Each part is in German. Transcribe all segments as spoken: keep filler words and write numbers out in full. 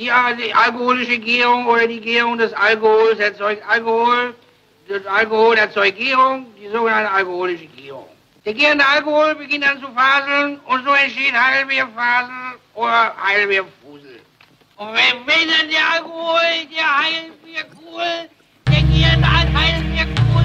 Die, die alkoholische Gärung oder die Gärung des Alkohols erzeugt Alkohol. Das Alkohol erzeugt Gärung, die sogenannte alkoholische Gärung. Der gärende Alkohol beginnt dann zu faseln und so entsteht Heidelbeerfasel oder Heidelbeerfusel. Und wenn, wenn dann der Alkohol, der Heidelbeerkohl, der gärende Heidelbeerkohl.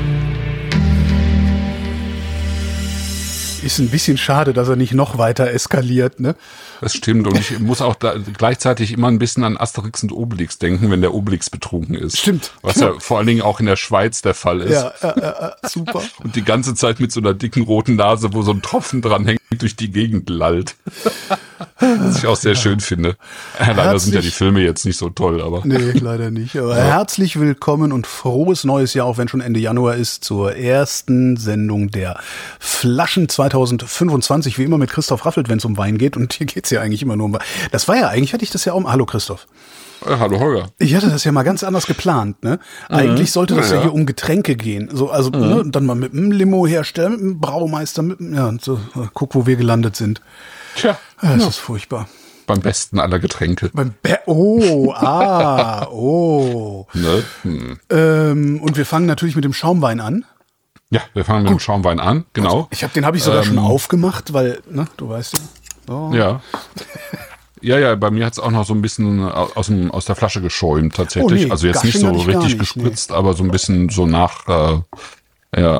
Ist ein bisschen schade, dass er nicht noch weiter eskaliert, ne? Das stimmt, und ich muss auch da gleichzeitig immer ein bisschen an Asterix und Obelix denken, wenn der Obelix betrunken ist. Stimmt. Was ja vor allen Dingen auch in der Schweiz der Fall ist. Ja, äh, äh, super. Und die ganze Zeit mit so einer dicken roten Nase, wo so ein Tropfen dran hängt, durch die Gegend lallt. Was ich auch sehr schön finde. Leider Herzlich, sind ja die Filme jetzt nicht so toll, aber. Nee, leider nicht. Aber ja. Herzlich willkommen und frohes neues Jahr, auch wenn schon Ende Januar ist, zur ersten Sendung der Flaschen zwanzig fünfundzwanzig. Wie immer mit Christoph Raffelt, wenn es um Wein geht. Und hier geht's ja eigentlich immer nur um Wein. Das war ja eigentlich, hatte ich das ja auch. Hallo Christoph. Äh, hallo Holger. Ich hatte das ja mal ganz anders geplant, ne? Mhm. Eigentlich sollte das ja, ja hier um Getränke gehen. So, also, mhm. ne, dann mal mit einem Limo herstellen, mit einem Braumeister, mit einem, ja, und so, guck, wo wir gelandet sind. Tja. Ja, das ja. ist furchtbar. Beim besten aller Getränke. Beim Be- oh, ah, oh. Ne? Hm. Ähm, und wir fangen natürlich mit dem Schaumwein an. Ja, wir fangen mit Gut. dem Schaumwein an, genau. Und ich hab, den habe ich sogar ähm, schon aufgemacht, weil, ne, du weißt ja. So. Ja. Ja, ja, bei mir hat's auch noch so ein bisschen aus, dem, aus der Flasche geschäumt tatsächlich. Oh, nee, also jetzt nicht so richtig nicht, gespritzt, nee. aber so ein bisschen so nach, äh, ja,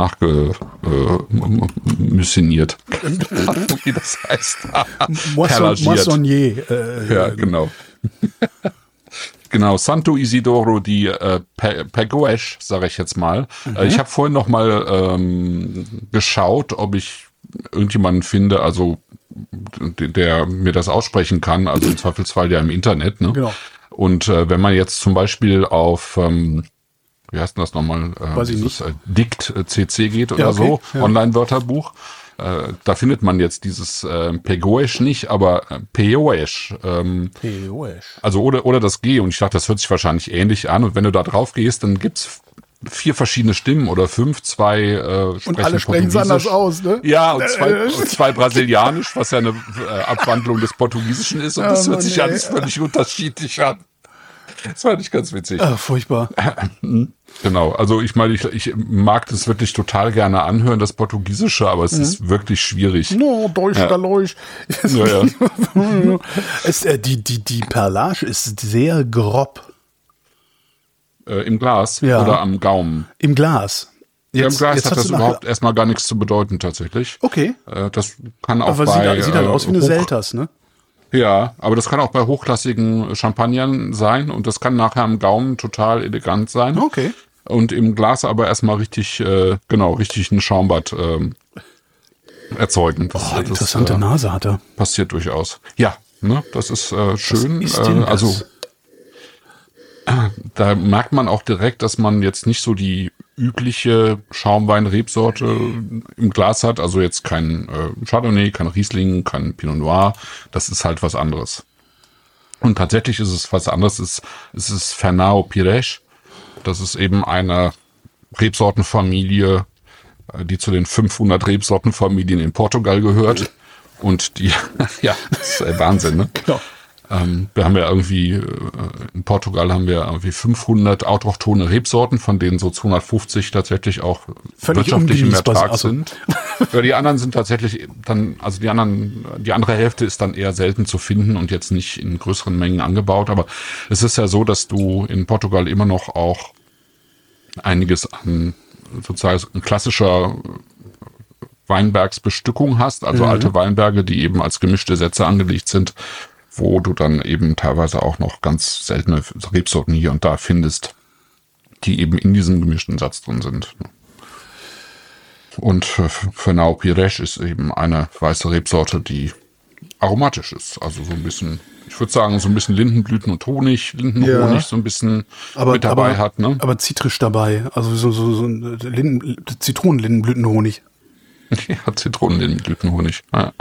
nachgemüssiniert. Äh, wie das heißt. Moissonnier. Äh, ja, genau. Genau, Santo Isidoro di äh, Pegues, sage ich jetzt mal. Mhm. Äh, ich habe vorhin noch mal ähm, geschaut, ob ich irgendjemanden finde, also der mir das aussprechen kann, also im Zweifelsfall ja im Internet, ne? Genau. Und äh, wenn man jetzt zum Beispiel auf, ähm, wie heißt denn das nochmal, äh, dieses äh, Dict äh, C C geht oder ja, okay. so, ja. Online-Wörterbuch, äh, da findet man jetzt dieses äh, Pegues nicht, aber äh, Pegues. Ähm, Pegues. Also oder oder das G, und ich dachte, das hört sich wahrscheinlich ähnlich an, und wenn du da drauf gehst, dann gibt's vier verschiedene Stimmen oder fünf, zwei äh, sprechen und alle sprechen es anders aus, ne? Ja, und zwei, und zwei Brasilianisch, was ja eine äh, Abwandlung des Portugiesischen ist, und ja, das hört Mann, sich ey. alles völlig unterschiedlich an. Das fand ich ganz witzig. Ah, furchtbar. Genau, also ich meine, ich, ich mag das wirklich total gerne anhören, das Portugiesische, aber es mhm. ist wirklich schwierig. No, Deutsch, ja. da Leuch. Ja, ja. es, äh, die, die, die Perlage ist sehr grob. Äh, Im Glas ja. oder am Gaumen? Im Glas. Jetzt, ja, im Glas jetzt hat das überhaupt erstmal gar nichts zu bedeuten tatsächlich. Okay. Äh, das kann auch aber bei... Aber sieht, sieht halt aus wie eine Hoch- Selters, ne? Ja, aber das kann auch bei hochklassigen Champagnern sein, und das kann nachher am Gaumen total elegant sein. Okay. Und im Glas aber erstmal richtig, äh, genau, richtig ein Schaumbad äh, erzeugen. Das, oh, das, interessante äh, Nase hat er. Passiert durchaus. Ja, ne, das ist äh, schön. Was ist denn äh, also das? Da merkt man auch direkt, dass man jetzt nicht so die übliche Schaumwein-Rebsorte im Glas hat. Also jetzt kein äh, Chardonnay, kein Riesling, kein Pinot Noir. Das ist halt was anderes. Und tatsächlich ist es was anderes. Es, es ist Fernão Pires. Das ist eben eine Rebsortenfamilie, die zu den fünfhundert Rebsortenfamilien in Portugal gehört. Und die, ja, das ist Wahnsinn, ne? Genau. Ähm, wir haben ja irgendwie, äh, in Portugal haben wir irgendwie fünfhundert autochthone Rebsorten, von denen so zweihundertfünfzig tatsächlich auch völlig wirtschaftlich im Ertrag also. sind. Ja, die anderen sind tatsächlich dann, also die anderen, die andere Hälfte ist dann eher selten zu finden und jetzt nicht in größeren Mengen angebaut. Aber es ist ja so, dass du in Portugal immer noch auch einiges an sozusagen klassischer Weinbergsbestückung hast, also mhm. alte Weinberge, die eben als gemischte Sätze angelegt sind, wo du dann eben teilweise auch noch ganz seltene Rebsorten hier und da findest, die eben in diesem gemischten Satz drin sind. Und Fernão Pires ist eben eine weiße Rebsorte, die aromatisch ist. Also so ein bisschen, ich würde sagen, so ein bisschen Lindenblüten und Honig, Lindenhonig, ja. so ein bisschen aber, mit dabei aber, hat. Ne? Aber zitrisch dabei, also so, so, so Linden, Zitronenlindenblütenhonig. Ja, Zitronenlindenblütenhonig, ja.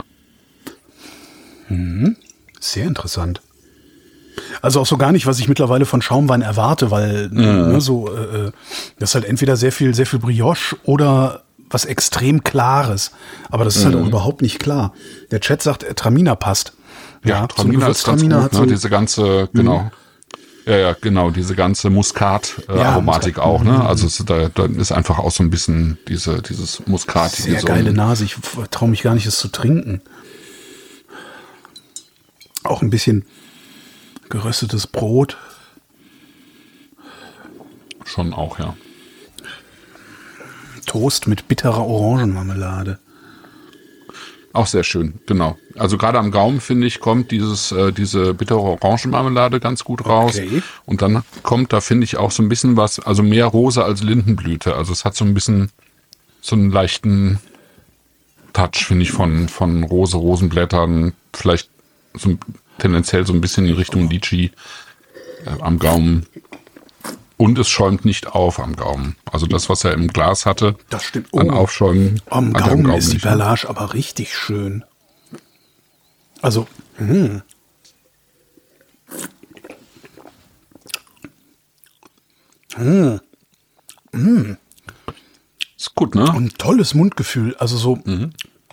Mhm. Sehr interessant. Also auch so gar nicht, was ich mittlerweile von Schaumwein erwarte, weil mhm. ne, so äh, das ist halt entweder sehr viel, sehr viel Brioche oder was extrem Klares. Aber das ist mhm. halt auch überhaupt nicht klar. Der Chat sagt, Traminer passt. Ja, Ja, Traminer so ist ganz Gewürztraminer gut, hat ne? so- Diese ganze, genau. Ja, ja, genau, diese ganze Muskat-Aromatik Muskat. auch, ne? Also es, da, da ist einfach auch so ein bisschen diese, dieses Muskatige. Sehr so geile ein, Nase. Ich traue mich gar nicht, es zu trinken. Auch ein bisschen geröstetes Brot. Schon auch, ja. Toast mit bitterer Orangenmarmelade. Auch sehr schön, genau. Also gerade am Gaumen, finde ich, kommt dieses, äh, diese bittere Orangenmarmelade ganz gut raus. Okay. Und dann kommt da, finde ich, auch so ein bisschen was, also mehr Rose als Lindenblüte. Also es hat so ein bisschen so einen leichten Touch, finde ich, von, von Rose, Rosenblättern, vielleicht so ein, tendenziell so ein bisschen in Richtung Litchi äh, am Gaumen. Und es schäumt nicht auf am Gaumen. Also das, was er im Glas hatte, Das stimmt. an Oh. Aufschäumen. Am hat er Gaumen ist die nicht. Perlage aber richtig schön. Also, mh. Mh. Mh. Ist gut, ne? Ein tolles Mundgefühl. Also so, Mhm.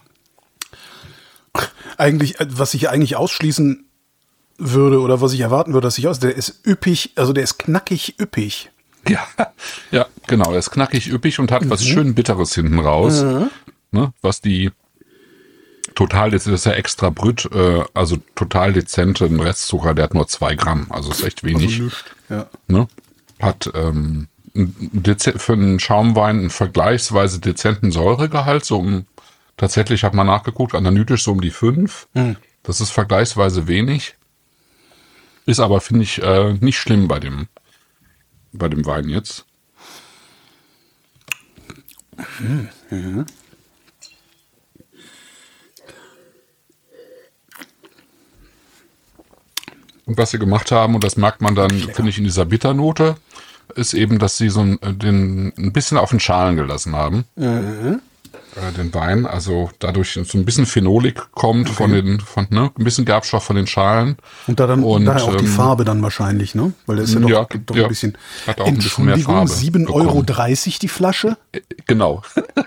eigentlich, was ich eigentlich ausschließen würde oder was ich erwarten würde, dass ich aus, der ist üppig, also der ist knackig üppig. Ja, ja, genau. Er ist knackig üppig und hat was schön Bitteres hinten raus. Ne, was die total, das ist ja extra Brüt, äh, also total dezenten Restzucker, der hat nur zwei Gramm, also ist echt wenig. Ja. Ne? Hat ähm, ein dez- für einen Schaumwein einen vergleichsweise dezenten Säuregehalt, so um, tatsächlich hat man nachgeguckt, analytisch so um die fünf. Das ist vergleichsweise wenig. Ist aber, finde ich, äh, nicht schlimm bei dem, bei dem Wein jetzt. Und was sie gemacht haben, und das merkt man dann, finde ich, in dieser Bitternote, ist eben, dass sie so ein, den, ein bisschen auf den Schalen gelassen haben. Mhm. Äh, den Wein, also dadurch so ein bisschen Phenolik kommt Okay. von den, von, ne, ein bisschen Gerbstoff von den Schalen. Und da dann Und, daher auch die ähm, Farbe dann wahrscheinlich, ne? Weil der ist ja doch, ja, gibt doch ja. ein bisschen. Hat auch ein bisschen mehr Entschuldigung, Farbe sieben Euro bekommen. dreißig die Flasche? Äh, Genau.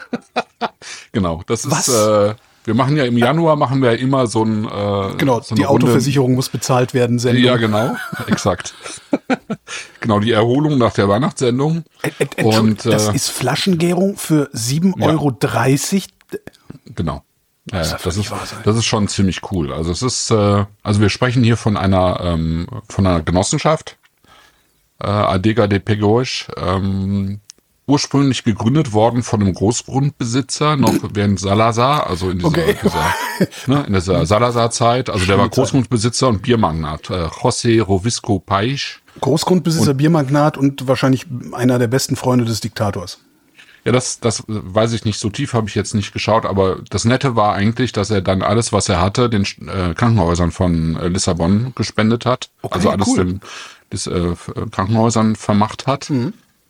Genau. Das Was? ist, äh, wir machen ja im Januar, machen wir ja immer so ein, äh, Genau, so eine die Runde- Autoversicherung muss bezahlt werden, Sendung. Ja, genau, exakt. Genau, die Erholung nach der Weihnachtssendung. Ent- ent- Entschuldigung, Und, äh, das ist Flaschengärung für sieben Ja. Euro dreißig. Genau. Ja, Das ja, darf das nicht ist, wahr sein. das ist schon ziemlich cool. Also es ist, äh, also wir sprechen hier von einer, ähm, von einer Genossenschaft, äh, Adega de Pegos, ähm, ursprünglich gegründet worden von einem Großgrundbesitzer, noch während Salazar, also in dieser, Okay. dieser, ne, in dieser Salazar-Zeit. Also der war Schöne Zeit. Großgrundbesitzer und Biermagnat, äh, José Rovisco Paix. Großgrundbesitzer, Biermagnat und wahrscheinlich einer der besten Freunde des Diktators. Ja, das, das weiß ich nicht, so tief habe ich jetzt nicht geschaut, aber das Nette war eigentlich, dass er dann alles, was er hatte, den äh, Krankenhäusern von äh, Lissabon gespendet hat. Okay, also alles cool. den des, äh, Krankenhäusern vermacht hat. Mhm.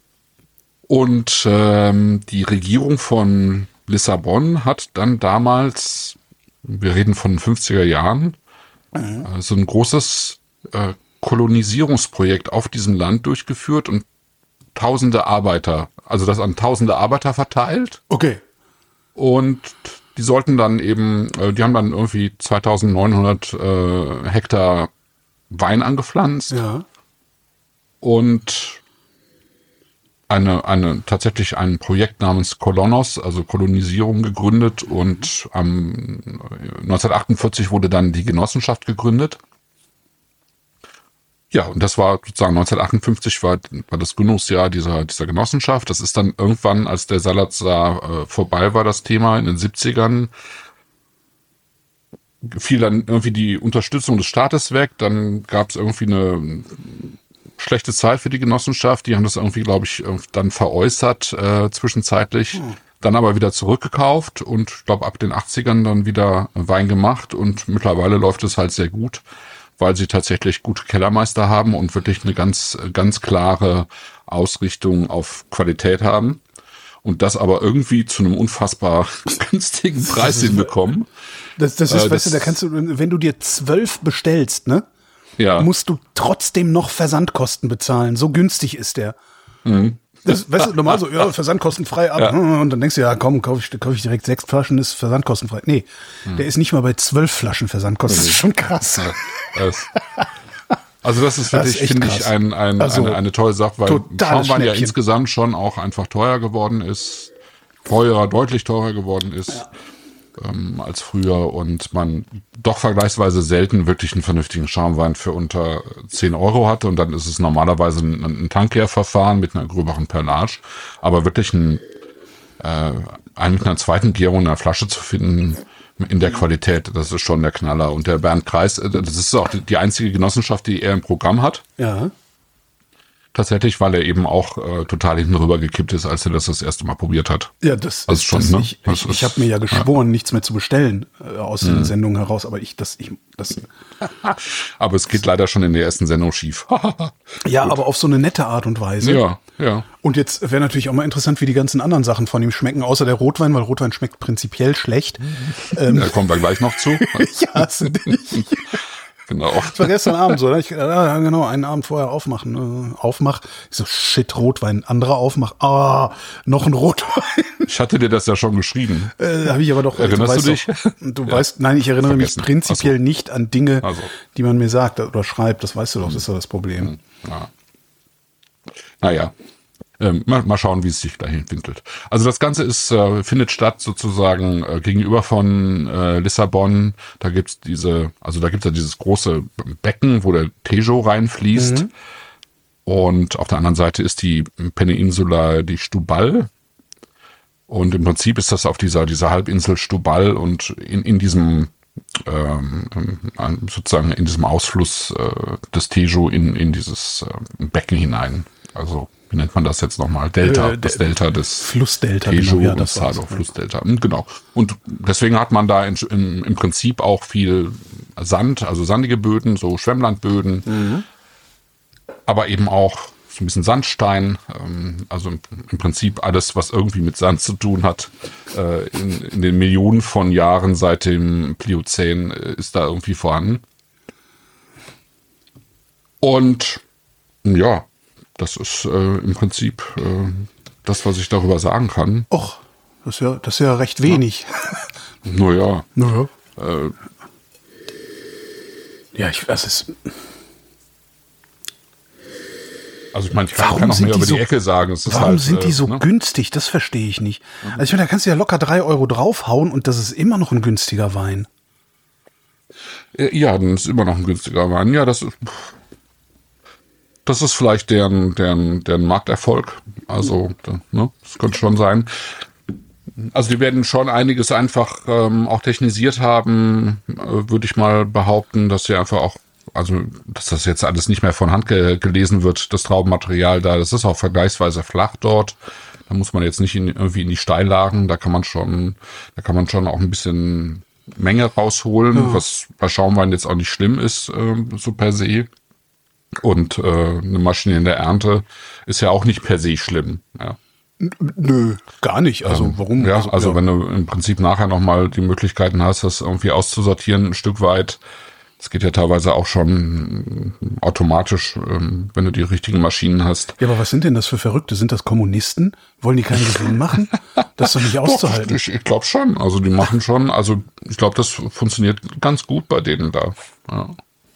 Und ähm, die Regierung von Lissabon hat dann damals, wir reden von den fünfziger Jahren, Mhm. äh, so ein großes äh, Kolonisierungsprojekt auf diesem Land durchgeführt und tausende Arbeiter, also das an tausende Arbeiter verteilt. Okay. Und die sollten dann eben, äh, die haben dann irgendwie zweitausendneunhundert äh, Hektar Wein angepflanzt Ja. und eine, eine, tatsächlich ein Projekt namens Colonos, also Kolonisierung, gegründet und am neunzehnhundertachtundvierzig wurde dann die Genossenschaft gegründet. Ja, und das war sozusagen neunzehnhundertachtundfünfzig war, war das Gründungsjahr dieser, dieser Genossenschaft. Das ist dann irgendwann, als der Salazar äh, vorbei war, das Thema in den siebzigern, fiel dann irgendwie die Unterstützung des Staates weg. Dann gab es irgendwie eine schlechte Zeit für die Genossenschaft. Die haben das irgendwie, glaube ich, dann veräußert äh, zwischenzeitlich. Hm. Dann aber wieder zurückgekauft und ich glaube ab den achtzigern dann wieder Wein gemacht. Und mittlerweile läuft es halt sehr gut, weil sie tatsächlich gute Kellermeister haben und wirklich eine ganz, ganz klare Ausrichtung auf Qualität haben. Und das aber irgendwie zu einem unfassbar günstigen Preis hinbekommen. Das, das ist, Äh, weißt du, das- da kannst du, wenn du dir zwölf bestellst, ne, Ja. musst du trotzdem noch Versandkosten bezahlen. So günstig ist der. Mhm. Das, weißt du, normal so, ja, versandkostenfrei ab. Ja. Und dann denkst du, ja, komm, kaufe ich, kauf ich direkt sechs Flaschen, ist versandkostenfrei. Nee, hm. der ist nicht mal bei zwölf Flaschen versandkosten. Das ist schon krass. Ja, das, also das ist wirklich, finde ich, ein, ein, also, eine, eine tolle Sache, weil Schaumwein ja insgesamt schon auch einfach teuer geworden ist. Teurer, deutlich teurer geworden ist. Ja. Ähm, als früher und man doch vergleichsweise selten wirklich einen vernünftigen Schaumwein für unter zehn Euro hatte und dann ist es normalerweise ein, ein Tankgärverfahren mit einer gröberen Perlage, aber wirklich ein, äh, einen mit einer zweiten Gärung in der Flasche zu finden in der Qualität, das ist schon der Knaller. Und der Bernd Kreis, das ist auch die einzige Genossenschaft, die er im Programm hat. Ja. Tatsächlich, weil er eben auch äh, total hinten rüber gekippt ist, als er das das erste Mal probiert hat. Ja, das, das ist schon, das, ne? Ich, ich, ich habe mir ja geschworen, ja. nichts mehr zu bestellen äh, aus den mhm. Sendungen heraus, aber ich, das, ich, das. Aber es geht leider schon in der ersten Sendung schief. Ja, Gut. aber auf so eine nette Art und Weise. Ja, ja. Und jetzt wäre natürlich auch mal interessant, wie die ganzen anderen Sachen von ihm schmecken, außer der Rotwein, weil Rotwein schmeckt prinzipiell schlecht. ähm, da kommen wir gleich noch zu. Ja, sind nicht. Genau. Das war gestern Abend so, ne? Ich, ja, genau, einen Abend vorher aufmachen, äh, aufmach. Ich so, shit, Rotwein, anderer aufmach, ah, noch ein Rotwein. Ich hatte dir das ja schon geschrieben. Äh, habe ich aber doch. Erinnerst du, du dich? Doch, du ja. weißt, nein, ich erinnere Vergessen. mich prinzipiell so. nicht an Dinge, also. die man mir sagt oder schreibt. Das weißt du doch, das ist ja das Problem. Ja. Naja. Ähm, mal, mal schauen, wie es sich dahin entwickelt. Also das Ganze ist äh, findet statt sozusagen äh, gegenüber von äh, Lissabon. Da gibt's diese, also da gibt's ja dieses große Becken, wo der Tejo reinfließt. Mhm. Und auf der anderen Seite ist die Peninsula die Stubal. Und im Prinzip ist das auf dieser dieser Halbinsel Stubal und in in diesem ähm, sozusagen in diesem Ausfluss äh, des Tejo in in dieses äh, Becken hinein. Also wie nennt man das jetzt nochmal? Delta, äh, das Delta des Flussdelta, Tejo genau, ja, das und Sado, Flussdelta, genau. Und deswegen hat man da in, in, im Prinzip auch viel Sand, also sandige Böden, so Schwemmlandböden, mhm. aber eben auch so ein bisschen Sandstein, ähm, also im, im Prinzip alles, was irgendwie mit Sand zu tun hat. Äh, in, in den Millionen von Jahren seit dem Pliozän äh, ist da irgendwie vorhanden. Und ja, das ist äh, im Prinzip äh, das, was ich darüber sagen kann. Och, das ist ja, das ist ja recht wenig. Ja. Naja. Naja. Äh, ja, ich weiß es. Also ich meine, ich kann, kann noch mehr über so, die Ecke sagen. Es ist warum halt, sind die so äh, ne? günstig? Das verstehe ich nicht. Also ich meine, da kannst du ja locker drei Euro draufhauen und das ist immer noch ein günstiger Wein. Ja, dann ist immer noch ein günstiger Wein. Ja, das ist... Das ist vielleicht deren, deren, deren Markterfolg. Also, ne, das könnte schon sein. Also, die werden schon einiges einfach ähm, auch technisiert haben, äh, würde ich mal behaupten, dass sie einfach auch, also, dass das jetzt alles nicht mehr von Hand ge- gelesen wird, das Traubenmaterial da. Das ist auch vergleichsweise flach dort. Da muss man jetzt nicht in, irgendwie in die Steillagen. Da kann man schon, da kann man schon auch ein bisschen Menge rausholen, ja. was bei Schaumwein jetzt auch nicht schlimm ist, äh, so per se. Und äh, eine Maschine in der Ernte ist ja auch nicht per se schlimm. Ja. Nö, gar nicht. Also ähm, warum? Ja, also, also ja. wenn du im Prinzip nachher nochmal die Möglichkeiten hast, das irgendwie auszusortieren ein Stück weit. Das geht ja teilweise auch schon automatisch, ähm, wenn du die richtigen Maschinen hast. Ja, aber was sind denn das für Verrückte? Sind das Kommunisten? Wollen die keinen Gewinn machen? Das ist doch nicht auszuhalten. Doch, ich ich glaube schon. Also die machen schon. Also ich glaube, das funktioniert ganz gut bei denen da. Ja.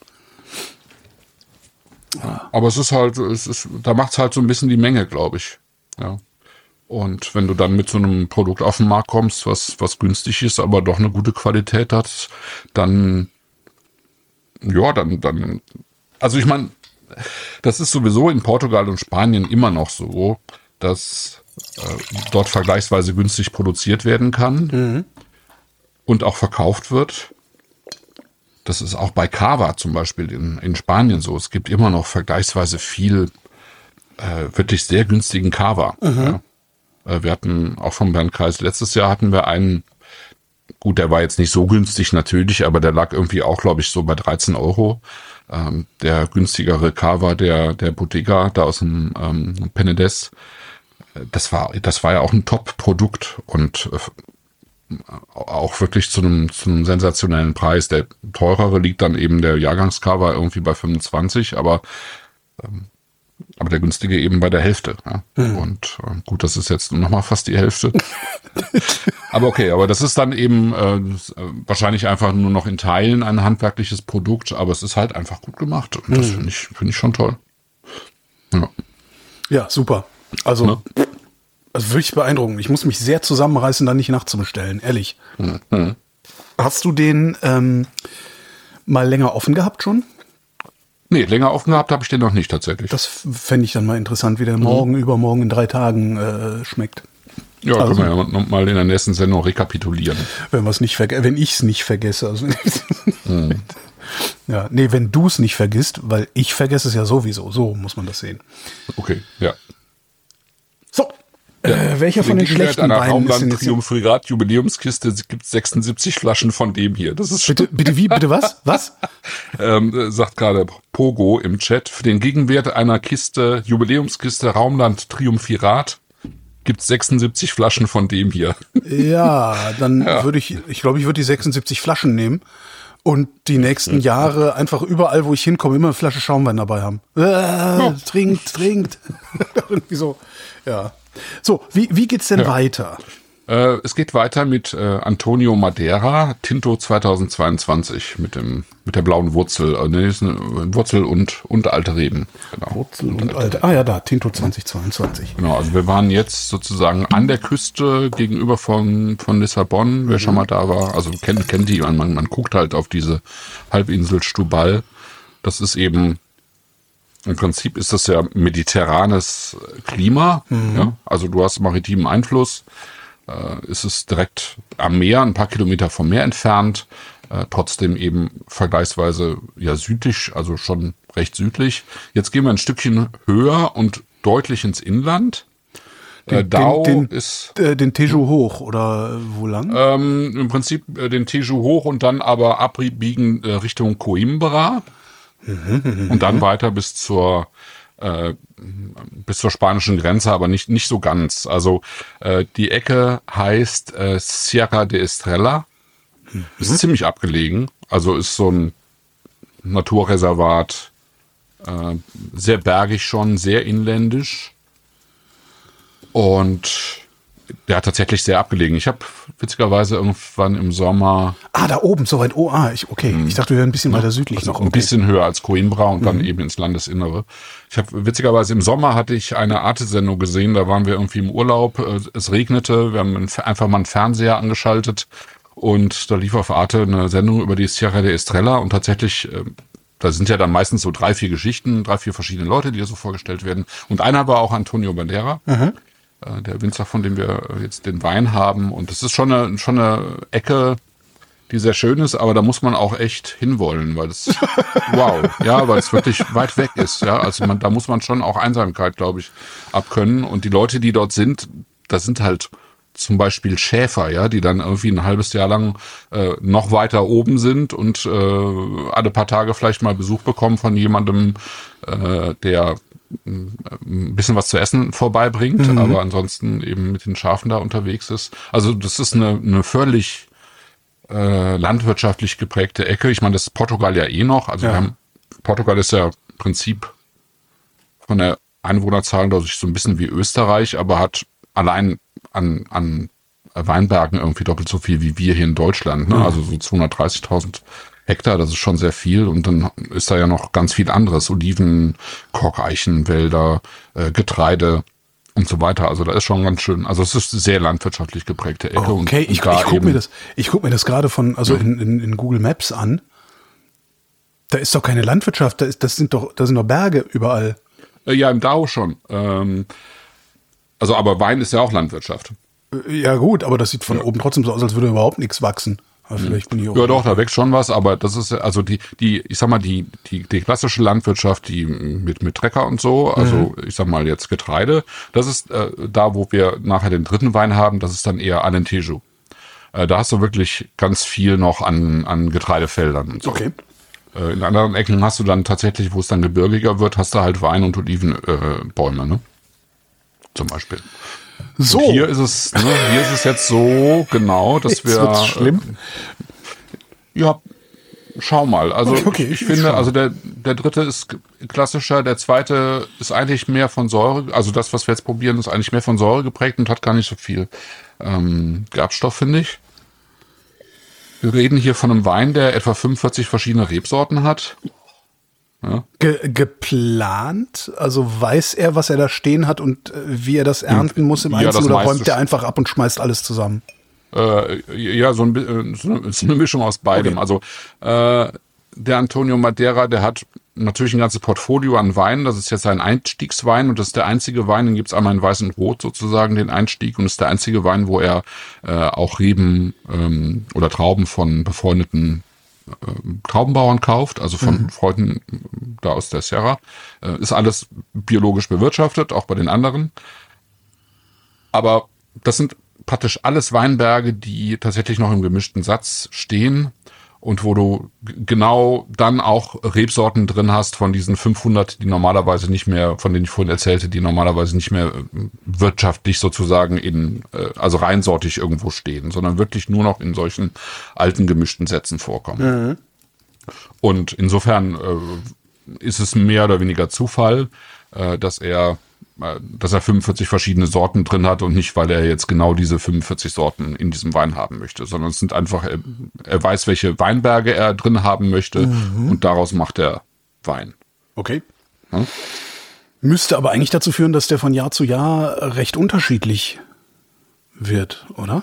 Ja, aber es ist halt, es ist, da macht's halt so ein bisschen die Menge, glaube ich. Ja. Und wenn du dann mit so einem Produkt auf den Markt kommst, was, was günstig ist, aber doch eine gute Qualität hat, dann, ja, dann, dann, also ich meine, das ist sowieso in Portugal und Spanien immer noch so, dass äh, dort vergleichsweise günstig produziert werden kann mhm. und auch verkauft wird. Das ist auch bei Cava zum Beispiel in, in Spanien so. Es gibt immer noch vergleichsweise viel äh, wirklich sehr günstigen Cava. Mhm. Ja. Äh, wir hatten auch vom Bernd Kreis, letztes Jahr hatten wir einen, gut, der war jetzt nicht so günstig natürlich, aber der lag irgendwie auch, glaube ich, so bei dreizehn Euro. Ähm, der günstigere Cava der, der Bodega da aus dem ähm, Penedès, das war, das war ja auch ein Top-Produkt und äh, auch wirklich zu einem, zu einem sensationellen Preis. Der teurere liegt dann eben der Jahrgangskava irgendwie bei fünfundzwanzig, aber ähm, aber der günstige eben bei der Hälfte. Ja. Mhm. Und äh, gut, das ist jetzt nochmal fast die Hälfte. Aber okay, aber das ist dann eben äh, wahrscheinlich einfach nur noch in Teilen ein handwerkliches Produkt, aber es ist halt einfach gut gemacht. Und das mhm. finde ich, finde ich schon toll. Ja, ja super. Also, ne? Also wirklich beeindruckend. Ich muss mich sehr zusammenreißen, da nicht nachzubestellen, ehrlich. Mhm. Hast du den ähm, mal länger offen gehabt schon? Nee, länger offen gehabt habe ich den noch nicht tatsächlich. Das fände ich dann mal interessant, wie der morgen, mhm. übermorgen in drei Tagen äh, schmeckt. Ja, also, können wir ja noch mal in der nächsten Sendung rekapitulieren. Wenn wir es nicht verge- wenn ich es nicht vergesse. Also, mhm. Ja, nee, wenn du es nicht vergisst, weil ich vergesse es ja sowieso. So muss man das sehen. Okay, ja. So. Ja. Äh, welcher von den schlechten Weinen ist denn jetzt? Triumvirat Jubiläumskiste gibt sechsundsiebzig Flaschen von dem hier. Das ist bitte, bitte wie, bitte was? Was? ähm, sagt gerade Pogo im Chat. Für den Gegenwert einer Kiste, Jubiläumskiste Raumland Triumvirat gibt es sechsundsiebzig Flaschen von dem hier. Ja, dann ja. würde ich, ich glaube, ich würde die sechsundsiebzig Flaschen nehmen und die nächsten mhm. Jahre einfach überall, wo ich hinkomme, immer eine Flasche Schaumwein dabei haben. Äh, oh. Trinkt, trinkt. Irgendwie so, ja. So, wie, wie geht's denn ja. weiter? Äh, es geht weiter mit äh, Antonio Madeira, Tinto zweitausendzweiundzwanzig mit dem mit der blauen Wurzel. Äh, nee, ist eine Wurzel und, und alte Reben. Genau. Wurzel und, und alte. Ah ja, da, Tinto zweitausendzweiundzwanzig. Genau, also wir waren jetzt sozusagen an der Küste gegenüber von, von Lissabon, wer mhm. schon mal da war. Also kennt, kennt die, man, man guckt halt auf diese Halbinsel Stubal. Das ist eben im Prinzip ist das ja mediterranes Klima, mhm. ja? Also du hast maritimen Einfluss, äh, ist es direkt am Meer, ein paar Kilometer vom Meer entfernt, äh, trotzdem eben vergleichsweise ja südlich, also schon recht südlich. Jetzt gehen wir ein Stückchen höher und deutlich ins Inland. Den, äh, Dao den, den, ist äh, den Tejo hoch oder wo lang? Ähm, Im Prinzip äh, den Tejo hoch und dann aber abbiegen äh, Richtung Coimbra. Und dann weiter bis zur äh, bis zur spanischen Grenze, aber nicht nicht so ganz. Also äh, die Ecke heißt äh, Sierra de Estrella, mhm. ist ziemlich abgelegen. Also ist so ein Naturreservat, äh, sehr bergig schon, sehr inländisch und ja, tatsächlich sehr abgelegen. Ich habe witzigerweise irgendwann im Sommer... Ah, da oben, so weit. Oh, ah, ich, okay. Ich dachte, wir wären ein bisschen weiter südlich also noch. Okay. Ein bisschen höher als Coimbra und dann mhm. eben ins Landesinnere. Ich habe witzigerweise im Sommer hatte ich eine Arte-Sendung gesehen, da waren wir irgendwie im Urlaub, es regnete, wir haben einfach mal einen Fernseher angeschaltet und da lief auf Arte eine Sendung über die Sierra de Estrella und tatsächlich... Da sind ja dann meistens so drei, vier Geschichten, drei, vier verschiedene Leute, die da so vorgestellt werden. Und einer war auch Antonio Madeira. Mhm. Der Winzer, von dem wir jetzt den Wein haben. Und das ist schon eine, schon eine Ecke, die sehr schön ist, aber da muss man auch echt hinwollen, weil es, wow, ja, weil es wirklich weit weg ist. Ja, also man, da muss man schon auch Einsamkeit, glaube ich, abkönnen. Und die Leute, die dort sind, das sind halt zum Beispiel Schäfer, ja, die dann irgendwie ein halbes Jahr lang äh, noch weiter oben sind und äh, alle paar Tage vielleicht mal Besuch bekommen von jemandem, äh, der ein bisschen was zu essen vorbeibringt, mhm. aber ansonsten eben mit den Schafen da unterwegs ist. Also das ist eine, eine völlig äh, landwirtschaftlich geprägte Ecke. Ich meine, das ist Portugal ja eh noch. Also ja. wir haben, Portugal ist ja im Prinzip von der Einwohnerzahl, glaube ich, so ein bisschen wie Österreich, aber hat allein an, an Weinbergen irgendwie doppelt so viel wie wir hier in Deutschland. Ne? Mhm. Also so zweihundertdreißigtausend Hektar, das ist schon sehr viel. Und dann ist da ja noch ganz viel anderes. Oliven, Korkeichenwälder, äh, Getreide und so weiter. Also da ist schon ganz schön. Also es ist eine sehr landwirtschaftlich geprägte Ecke. Okay, und, und ich, ich gucke mir das, ich guck mir das gerade von, also ja. in, in, in Google Maps an. Da ist doch keine Landwirtschaft, da ist, das sind doch, da sind doch Berge überall. Äh, ja, im Dao schon. Ähm, also aber Wein ist ja auch Landwirtschaft. Ja gut, aber das sieht von ja. oben trotzdem so aus, als würde überhaupt nichts wachsen. Vielleicht bin ich auch ja, doch, da wächst schon was, aber das ist also die, die, ich sag mal, die, die, die klassische Landwirtschaft, die mit, mit Trecker und so, also mhm. ich sag mal jetzt Getreide, das ist äh, da, wo wir nachher den dritten Wein haben, das ist dann eher Alentejo. Äh, da hast du wirklich ganz viel noch an, an Getreidefeldern und so. Okay. Äh, in anderen Ecken hast du dann tatsächlich, wo es dann gebirgiger wird, hast du halt Wein- und Olivenbäume, äh, ne? Zum Beispiel. So. Und hier ist es, ne, hier ist es jetzt so genau, dass jetzt wir. Wird's schlimm. Äh, ja, schau mal. Also Okay, ich, ich ich finde, schau. also der, der dritte ist klassischer, der zweite ist eigentlich mehr von Säure, also das, was wir jetzt probieren, ist eigentlich mehr von Säure geprägt und hat gar nicht so viel ähm, Gerbstoff, finde ich. Wir reden hier von einem Wein, der etwa fünfundvierzig verschiedene Rebsorten hat. Ja. Ge geplant? Also weiß er, was er da stehen hat und äh, wie er das ernten muss im Ja, Einzelnen, das oder meiste räumt er einfach ab und schmeißt alles zusammen? Äh, ja, so, ein, bi- äh, so, eine, so eine Mischung aus beidem. Okay. Also äh, der Antonio Madeira, der hat natürlich ein ganzes Portfolio an Weinen. Das ist jetzt sein Einstiegswein und das ist der einzige Wein, den gibt's einmal in Weiß und Rot sozusagen, den Einstieg. Und das ist der einzige Wein, wo er äh, auch Reben ähm, oder Trauben von befreundeten äh, Traubenbauern kauft, also von mhm. Freunden da aus der Sierra. Äh, ist alles biologisch bewirtschaftet, auch bei den anderen. Aber das sind praktisch alles Weinberge, die tatsächlich noch im gemischten Satz stehen und wo du g- genau dann auch Rebsorten drin hast von diesen fünfhundert, die normalerweise nicht mehr, von denen ich vorhin erzählte, die normalerweise nicht mehr äh, wirtschaftlich sozusagen in, äh, also reinsortig irgendwo stehen, sondern wirklich nur noch in solchen alten gemischten Sätzen vorkommen. Mhm. Und insofern äh, ist es mehr oder weniger Zufall, äh, dass er dass er fünfundvierzig verschiedene Sorten drin hat und nicht, weil er jetzt genau diese fünfundvierzig Sorten in diesem Wein haben möchte, sondern es sind einfach, er, er weiß, welche Weinberge er drin haben möchte mhm. und daraus macht er Wein. Okay. Ja? Müsste aber eigentlich dazu führen, dass der von Jahr zu Jahr recht unterschiedlich wird, oder?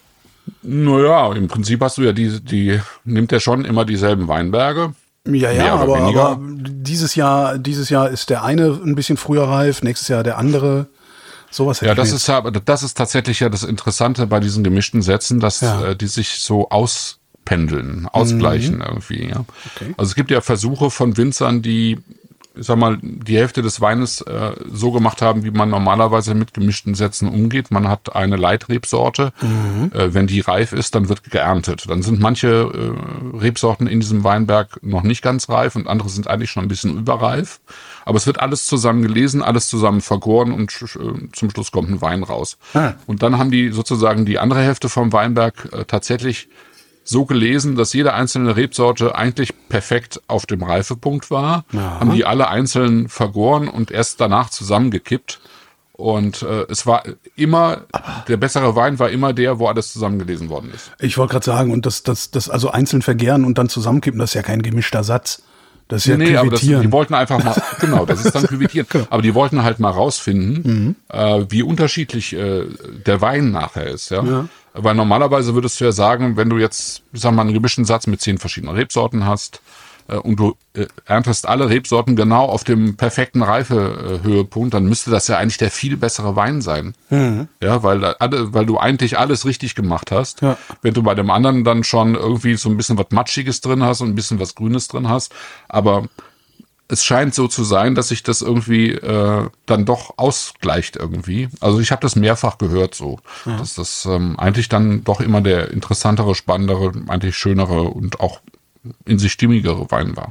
Naja, im Prinzip hast du ja die, die nimmt er schon immer dieselben Weinberge. Ja, ja, Mehr oder aber, weniger. aber dieses Jahr, dieses Jahr ist der eine ein bisschen früher reif, nächstes Jahr der andere. Sowas hätte Ja, ich das mir ist ja, das ist tatsächlich ja das Interessante bei diesen gemischten Sätzen, dass Ja. äh, die sich so auspendeln, ausgleichen Mhm. irgendwie. Ja. Okay. Also es gibt ja Versuche von Winzern, die, ich sag mal, die Hälfte des Weines äh, so gemacht haben, wie man normalerweise mit gemischten Sätzen umgeht. Man hat eine Leitrebsorte. Mhm. Äh, wenn die reif ist, dann wird geerntet. Dann sind manche äh, Rebsorten in diesem Weinberg noch nicht ganz reif und andere sind eigentlich schon ein bisschen überreif. Aber es wird alles zusammen gelesen, alles zusammen vergoren und äh, zum Schluss kommt ein Wein raus. Ah. Und dann haben die sozusagen die andere Hälfte vom Weinberg äh, tatsächlich so gelesen, dass jede einzelne Rebsorte eigentlich perfekt auf dem Reifepunkt war, Aha. haben die alle einzeln vergoren und erst danach zusammengekippt. Und äh, es war immer, der bessere Wein war immer der, wo alles zusammengelesen worden ist. Ich wollte gerade sagen, und das, das, das also einzeln vergären und dann zusammenkippen, das ist ja kein gemischter Satz. Das ist ja Nee, aber das, Küvettieren. die wollten einfach mal, genau, das ist dann Küvettieren. Genau. Aber die wollten halt mal rausfinden, Mhm. äh, wie unterschiedlich äh, der Wein nachher ist, ja? Ja. Weil normalerweise würdest du ja sagen, wenn du jetzt, sag mal, einen gemischten Satz mit zehn verschiedenen Rebsorten hast äh, und du äh, erntest alle Rebsorten genau auf dem perfekten Reifehöhepunkt, dann müsste das ja eigentlich der viel bessere Wein sein. Mhm. Ja, weil, da alle, weil du eigentlich alles richtig gemacht hast. Ja. Wenn du bei dem anderen dann schon irgendwie so ein bisschen was Matschiges drin hast und ein bisschen was Grünes drin hast, aber es scheint so zu sein, dass sich das irgendwie äh, dann doch ausgleicht irgendwie. Also ich habe das mehrfach gehört so, ja. dass das ähm, eigentlich dann doch immer der interessantere, spannendere, eigentlich schönere und auch in sich stimmigere Wein war.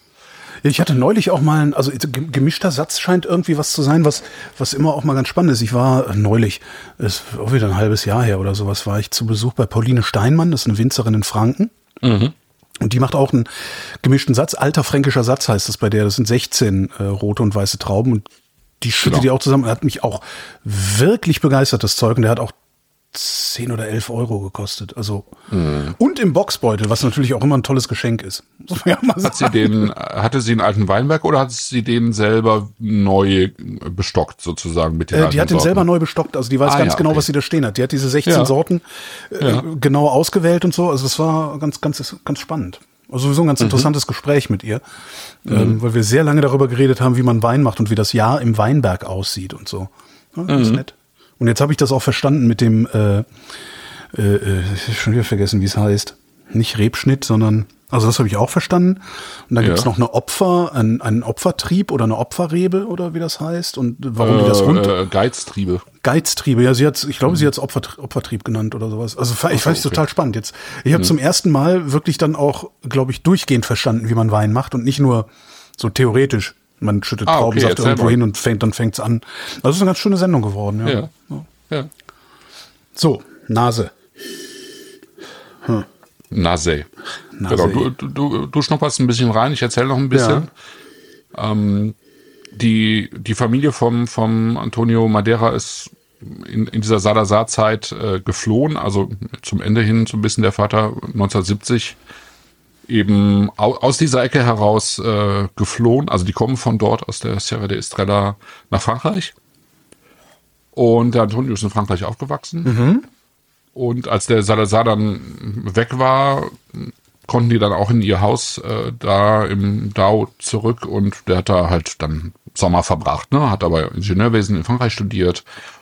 Ich hatte neulich auch mal, ein, also gemischter Satz scheint irgendwie was zu sein, was, was immer auch mal ganz spannend ist. Ich war neulich, ist auch wieder ein halbes Jahr her oder sowas, war ich zu Besuch bei Pauline Steinmann, das ist eine Winzerin in Franken. Mhm. Und die macht auch einen gemischten Satz. Alter fränkischer Satz heißt das bei der. Das sind sechzehn äh, rote und weiße Trauben. Und die schüttet Genau. die auch zusammen. Hat mich auch wirklich begeistert, das Zeug. Und der hat auch zehn oder elf Euro gekostet. Also mhm. Und im Boxbeutel, was natürlich auch immer ein tolles Geschenk ist. Muss man ja mal Hat sie sagen. den, hatte sie einen alten Weinberg oder hat sie den selber neu bestockt sozusagen mit den Äh, alten die hat den Sorten? selber neu bestockt. Also die weiß Ah, ganz ja, genau, okay. was sie da stehen hat. Die hat diese sechzehn Ja. Sorten äh, Ja. genau ausgewählt und so. Also es war ganz, ganz, ganz spannend. Also sowieso ein ganz interessantes Gespräch mit ihr, ähm, weil wir sehr lange darüber geredet haben, wie man Wein macht und wie das Jahr im Weinberg aussieht und so. Ja, das ist nett. Und jetzt habe ich das auch verstanden mit dem, äh, äh, äh, ich hab schon wieder vergessen, wie es heißt. Nicht Rebschnitt, sondern, also das habe ich auch verstanden. Und dann Ja. gibt's noch eine Opfer, ein, einen Opfertrieb oder eine Opferrebe oder wie das heißt und warum die das rund... Äh, Geiztriebe. Geiztriebe, ja, sie hat, ich glaube, sie hat es Opfer, Opfertrieb genannt oder sowas. Also ich fand es okay. total spannend jetzt. Ich habe zum ersten Mal wirklich dann auch, glaube ich, durchgehend verstanden, wie man Wein macht und nicht nur so theoretisch. Man schüttet Ah, okay, Traubensaft erzähl irgendwo mal. hin und fängt, dann fängt's an. Also es ist eine ganz schöne Sendung geworden, ja. Ja. Ja. So, Nase. Hm. Nasey. Nasey. Genau, du, du, du, du schnupperst ein bisschen rein, ich erzähle noch ein bisschen. Ja. Ähm, die, die Familie vom, vom Antonio Madeira ist in, in dieser Salazar-Zeit äh, geflohen, also zum Ende hin so ein bisschen der Vater neunzehnhundertsiebzig eben au, aus dieser Ecke heraus äh, geflohen, also die kommen von dort aus der Sierra de Estrella nach Frankreich. Und der Antonio ist in Frankreich aufgewachsen. Mhm. Und als der Salazar dann weg war, konnten die dann auch in ihr Haus äh, da im Dau zurück und der hat da halt dann Sommer verbracht, ne? Hat aber Ingenieurwesen in Frankreich studiert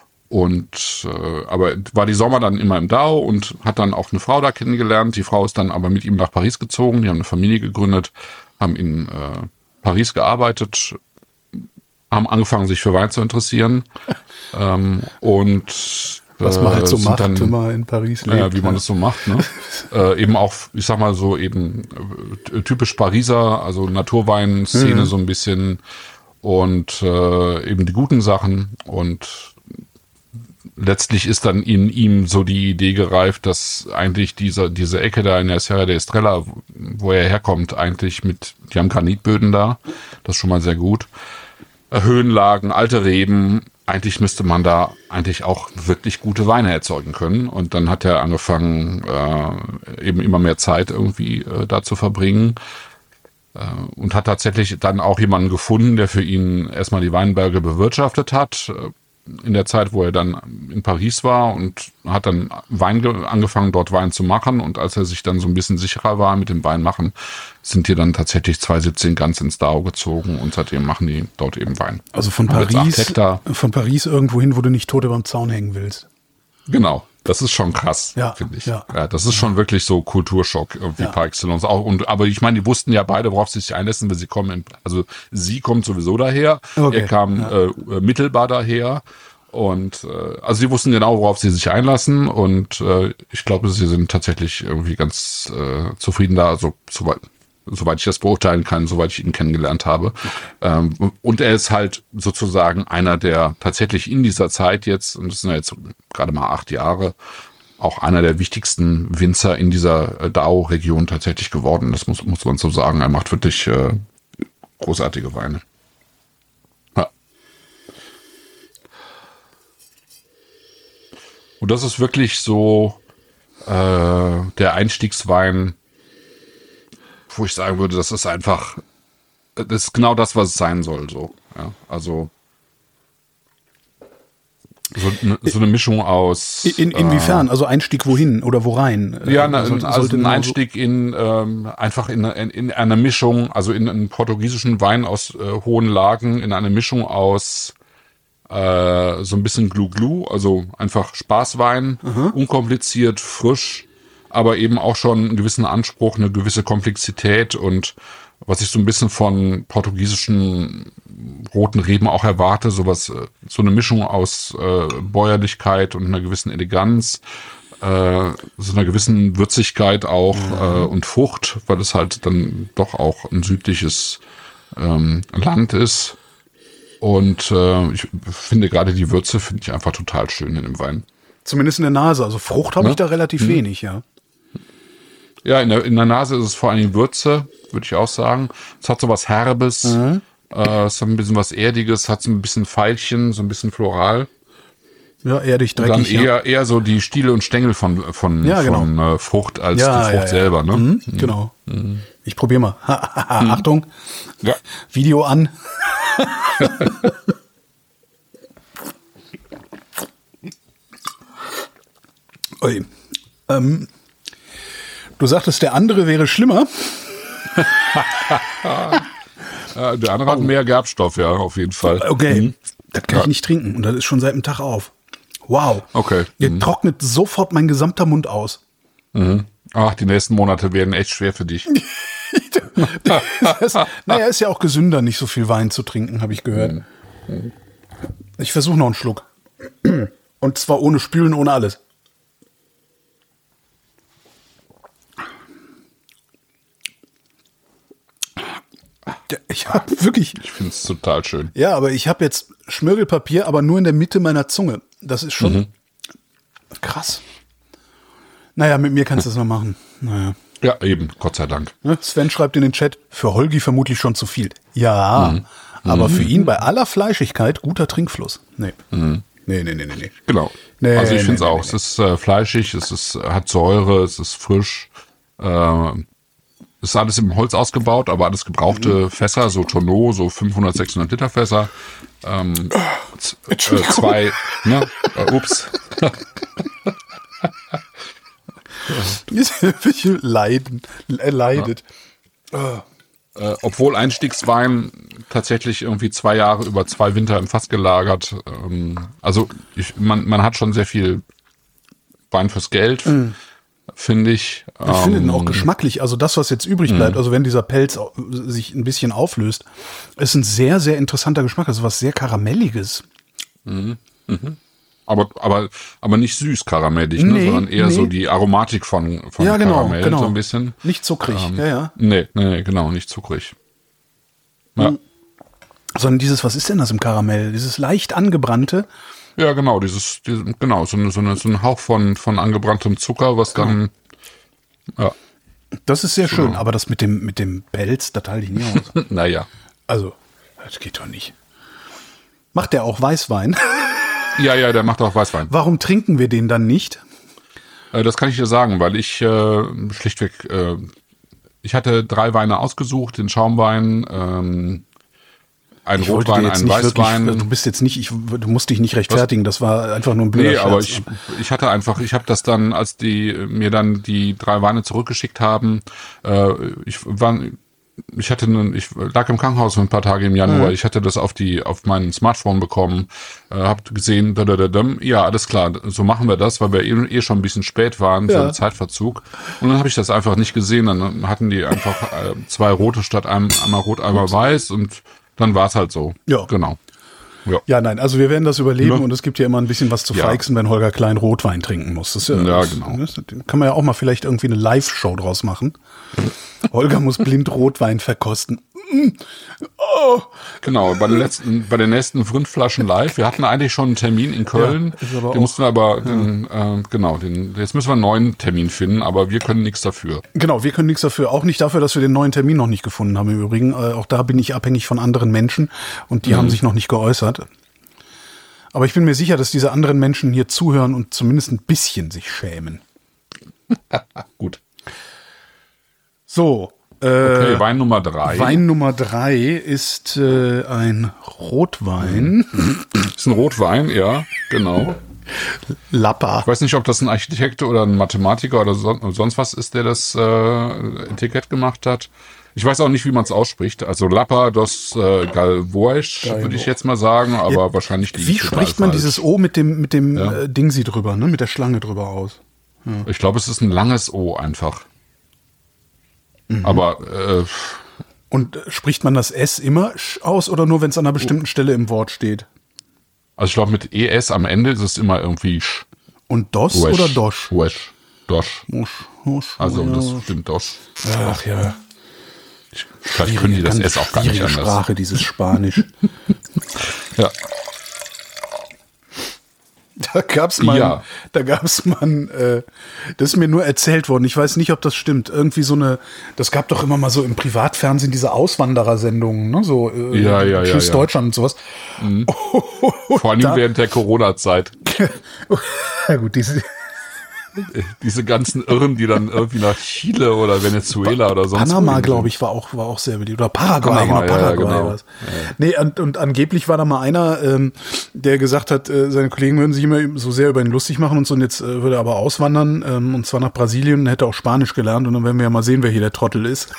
und äh, aber war die Sommer dann immer im Dau und hat dann auch eine Frau da kennengelernt. Die Frau ist dann aber mit ihm nach Paris gezogen, die haben eine Familie gegründet, haben in äh, Paris gearbeitet, haben angefangen, sich für Wein zu interessieren ähm, und was man halt so äh, macht, dann, wenn man in Paris lebt. Ja, wie man das so macht, ne? äh, eben auch, ich sag mal so eben äh, typisch Pariser, also Naturwein-Szene mhm. so ein bisschen und äh, eben die guten Sachen und letztlich ist dann in ihm so die Idee gereift, dass eigentlich diese, diese Ecke da in der Sierra de Estrella, wo er herkommt, eigentlich mit, die haben Granitböden da, das ist schon mal sehr gut, Höhenlagen, alte Reben, eigentlich müsste man da eigentlich auch wirklich gute Weine erzeugen können. Und dann hat er angefangen, äh, eben immer mehr Zeit irgendwie äh, da zu verbringen. Äh, und hat tatsächlich dann auch jemanden gefunden, der für ihn erstmal die Weinberge bewirtschaftet hat. Äh, in der Zeit, wo er dann in Paris war und hat dann Wein ge- angefangen, dort Wein zu machen. Und als er sich dann so ein bisschen sicherer war mit dem Weinmachen, sind die dann tatsächlich zwanzig siebzehn ganz ins Dau gezogen und seitdem machen die dort eben Wein. Also von Paris, von Paris irgendwo hin, wo du nicht tot über dem Zaun hängen willst. Genau, das ist schon krass, ja, finde ich. Ja. ja, das ist schon wirklich so Kulturschock irgendwie ja. par excellence. Auch, und, aber ich meine, die wussten ja beide, worauf sie sich einlassen, wenn sie kommen. In, also sie kommt sowieso daher, okay. er kam ja. äh, mittelbar daher. Und äh, also sie wussten genau, worauf sie sich einlassen. Und äh, ich glaube, sie sind tatsächlich irgendwie ganz äh, zufrieden da, also soweit, soweit ich das beurteilen kann, soweit ich ihn kennengelernt habe. Ähm, und er ist halt sozusagen einer der tatsächlich in dieser Zeit jetzt, und das sind ja jetzt gerade mal acht Jahre, auch einer der wichtigsten Winzer in dieser äh, Dau-Region tatsächlich geworden. Das muss, muss man so sagen. Er macht wirklich äh, großartige Weine. Ja. Und das ist wirklich so äh, der Einstiegswein, wo ich sagen würde, das ist einfach, das ist genau das, was es sein soll. So, ja, also so, ne, so eine Mischung aus. In, inwiefern? Äh, also Einstieg wohin oder wo rein? Ja, na, sollte, also sollte ein Einstieg so in ähm, einfach in, in, in einer Mischung, also in einen portugiesischen Wein aus äh, hohen Lagen, in eine Mischung aus äh, so ein bisschen Glu-Glu, also einfach Spaßwein, mhm. unkompliziert, frisch, aber eben auch schon einen gewissen Anspruch, eine gewisse Komplexität und was ich so ein bisschen von portugiesischen roten Reben auch erwarte, sowas, so eine Mischung aus äh, Bäuerlichkeit und einer gewissen Eleganz, äh, so einer gewissen Würzigkeit auch mhm. äh, und Frucht, weil es halt dann doch auch ein südliches ähm, Land ist. Und äh, ich finde gerade die Würze finde ich einfach total schön in dem Wein. Zumindest in der Nase, also Frucht habe ja? ich da relativ mhm. wenig, ja. Ja, in der, in der Nase ist es vor allem Würze, würde ich auch sagen. Es hat so was Herbes, mhm. äh, es hat ein bisschen was Erdiges, hat so ein bisschen Veilchen, so ein bisschen floral. Ja, erdig, dreckig. Und dann eher, ja. eher so die Stiele und Stängel von, von, ja, genau. von äh, Frucht als ja, die Frucht ja, ja. selber. Ne? Mhm, mhm. Genau. Mhm. Ich probiere mal. Mhm. Achtung. Ja. Video an. Ui. Ähm, du sagtest, der andere wäre schlimmer. Ja, der andere oh. hat mehr Gerbstoff, ja, auf jeden Fall. Okay, mhm. das kann ja. ich nicht trinken und das ist schon seit dem Tag auf. Wow. Okay. Ihr mhm. trocknet sofort mein gesamter Mund aus. Mhm. Ach, die nächsten Monate werden echt schwer für dich. das, naja, ist ja auch gesünder, nicht so viel Wein zu trinken, habe ich gehört. Mhm. Ich versuche noch einen Schluck. Und zwar ohne Spülen, ohne alles. Ich habe wirklich... Ich finde es total schön. Ja, aber ich habe jetzt Schmirgelpapier, aber nur in der Mitte meiner Zunge. Das ist schon mhm. krass. Naja, mit mir kannst du es noch machen. Naja. Ja, eben, Gott sei Dank. Sven schreibt in den Chat, für Holgi vermutlich schon zu viel. Ja, mhm. aber mhm. für ihn bei aller Fleischigkeit guter Trinkfluss. Nee. Mhm. Nee, nee, nee, nee, nee. Genau. Nee, also ich nee, finde es nee, auch. Nee, es ist äh, fleischig, es ist, hat Säure, es ist frisch. Äh, es ist alles im Holz ausgebaut, aber alles gebrauchte mhm. Fässer, so Tonneau, so fünfhundert, sechshundert Liter Fässer. Ähm, z- äh, zwei, ne? Äh, ups. Leiden, äh, leidet. Ja. Äh, obwohl Einstiegswein tatsächlich irgendwie zwei Jahre über zwei Winter im Fass gelagert. Ähm, also ich, man, man hat schon sehr viel Wein fürs Geld, mm. finde ich. Ich ähm, finde ihn auch geschmacklich. Also das, was jetzt übrig bleibt, mm. also wenn dieser Pelz sich ein bisschen auflöst, ist ein sehr, sehr interessanter Geschmack. Also was sehr Karamelliges. Mhm. Mhm. Aber, aber, aber nicht süß karamellig, nee, ne, sondern eher nee. so die Aromatik von, von ja, genau, Karamell, genau. so ein bisschen. Nicht zuckrig, ähm, ja, ja. Nee, nee, genau, nicht zuckrig. Ja. Mhm. Sondern dieses, was ist denn das im Karamell? Dieses leicht angebrannte. Ja, genau, dieses, dieses genau, so, eine, so, eine, so ein Hauch von, von angebranntem Zucker, was dann, ja. Das ist sehr so. Schön, aber das mit dem, mit dem Pelz, das halte ich nie aus. Naja. Also, das geht doch nicht. Macht der auch Weißwein? Ja, ja, der macht auch Weißwein. Warum trinken wir den dann nicht? Äh, das kann ich dir sagen, weil ich äh, schlichtweg, äh, ich hatte drei Weine ausgesucht, den Schaumwein, ähm, ein ich Rotwein, einen Weißwein. Wirklich, du bist jetzt nicht, ich, du musst dich nicht rechtfertigen, Was? Das war einfach nur ein blöder Nee, Scherz. aber ich, ich hatte einfach, ich habe das dann, als die mir dann die drei Weine zurückgeschickt haben, äh, ich war... Ich hatte einen, ich lag im Krankenhaus für ein paar Tage im Januar. Mhm. Ich hatte das auf die auf mein Smartphone bekommen, äh, hab gesehen, da, da, da, da, ja alles klar, so machen wir das, weil wir eh, eh schon ein bisschen spät waren, ja. So ein Zeitverzug. Und dann habe ich das einfach nicht gesehen. Dann hatten die einfach äh, zwei rote statt einem, einmal rot, einmal weiß und dann war es halt so. Ja, genau. Ja. ja, nein, also wir werden das überleben ja. und es gibt ja immer ein bisschen was zu ja. feixen, wenn Holger Klein Rotwein trinken muss. Das ist ja, ja das, genau. Das kann man ja auch mal vielleicht irgendwie eine Live-Show draus machen. Holger muss blind Rotwein verkosten. Oh. Genau, bei den letzten, bei den nächsten Vrindflaschen live. Wir hatten eigentlich schon einen Termin in Köln. Ja, den mussten wir aber, ja. den, äh, genau, den, jetzt müssen wir einen neuen Termin finden, aber wir können nichts dafür. Genau, wir können nichts dafür. Auch nicht dafür, dass wir den neuen Termin noch nicht gefunden haben im Übrigen. Äh, auch da bin ich abhängig von anderen Menschen und die mhm. haben sich noch nicht geäußert. Aber ich bin mir sicher, dass diese anderen Menschen hier zuhören und zumindest ein bisschen sich schämen. Gut. So. Äh, okay, Wein Nummer drei. Wein Nummer drei ist äh, ein Rotwein. Ist ein Rotwein, ja, genau. Lappa. Ich weiß nicht, ob das ein Architekt oder ein Mathematiker oder so, sonst was ist, der das äh, Etikett gemacht hat. Ich weiß auch nicht, wie man es ausspricht. Also Lappa dos äh, Galvoes, würde ich jetzt mal sagen, aber ja, wahrscheinlich die. Wie spricht man falsch. Dieses O mit dem mit dem ja. äh, Ding sie drüber, ne, mit der Schlange drüber aus? Ja. Ich glaube, es ist ein langes O einfach. Mhm. Aber äh, und spricht man das S immer aus oder nur, wenn es an einer bestimmten Stelle im Wort steht? Also ich glaube, mit E S am Ende ist es immer irgendwie sch. Und dos Wesch, oder dosch? Wesch, dosch. Dosch, dosch. Also ja. das stimmt dosch. Ach ja. Ich, vielleicht können die das S auch gar nicht anders. Sprache, dieses Spanisch. Ja. Da gab's mal, ja. da gab's mal, äh, das ist mir nur erzählt worden. Ich weiß nicht, ob das stimmt. Irgendwie so eine, das gab doch immer mal so im Privatfernsehen diese Auswanderersendungen, ne, so äh, ja, ja, Tschüss ja, ja. Deutschland und sowas. Mhm. Vor allem da, während der Corona-Zeit. Ja gut, diese diese ganzen Irren, die dann irgendwie nach Chile oder Venezuela oder sonst Panama, glaube ich, war auch war auch sehr beliebt. Oder Paraguay, Panama, genau, Paraguay ja, genau. was. Ja. Nee, und, und angeblich war da mal einer, ähm, der gesagt hat, äh, seine Kollegen würden sich immer so sehr über ihn lustig machen und so, und jetzt äh, würde er aber auswandern, ähm, und zwar nach Brasilien, und hätte auch Spanisch gelernt, und dann werden wir ja mal sehen, wer hier der Trottel ist.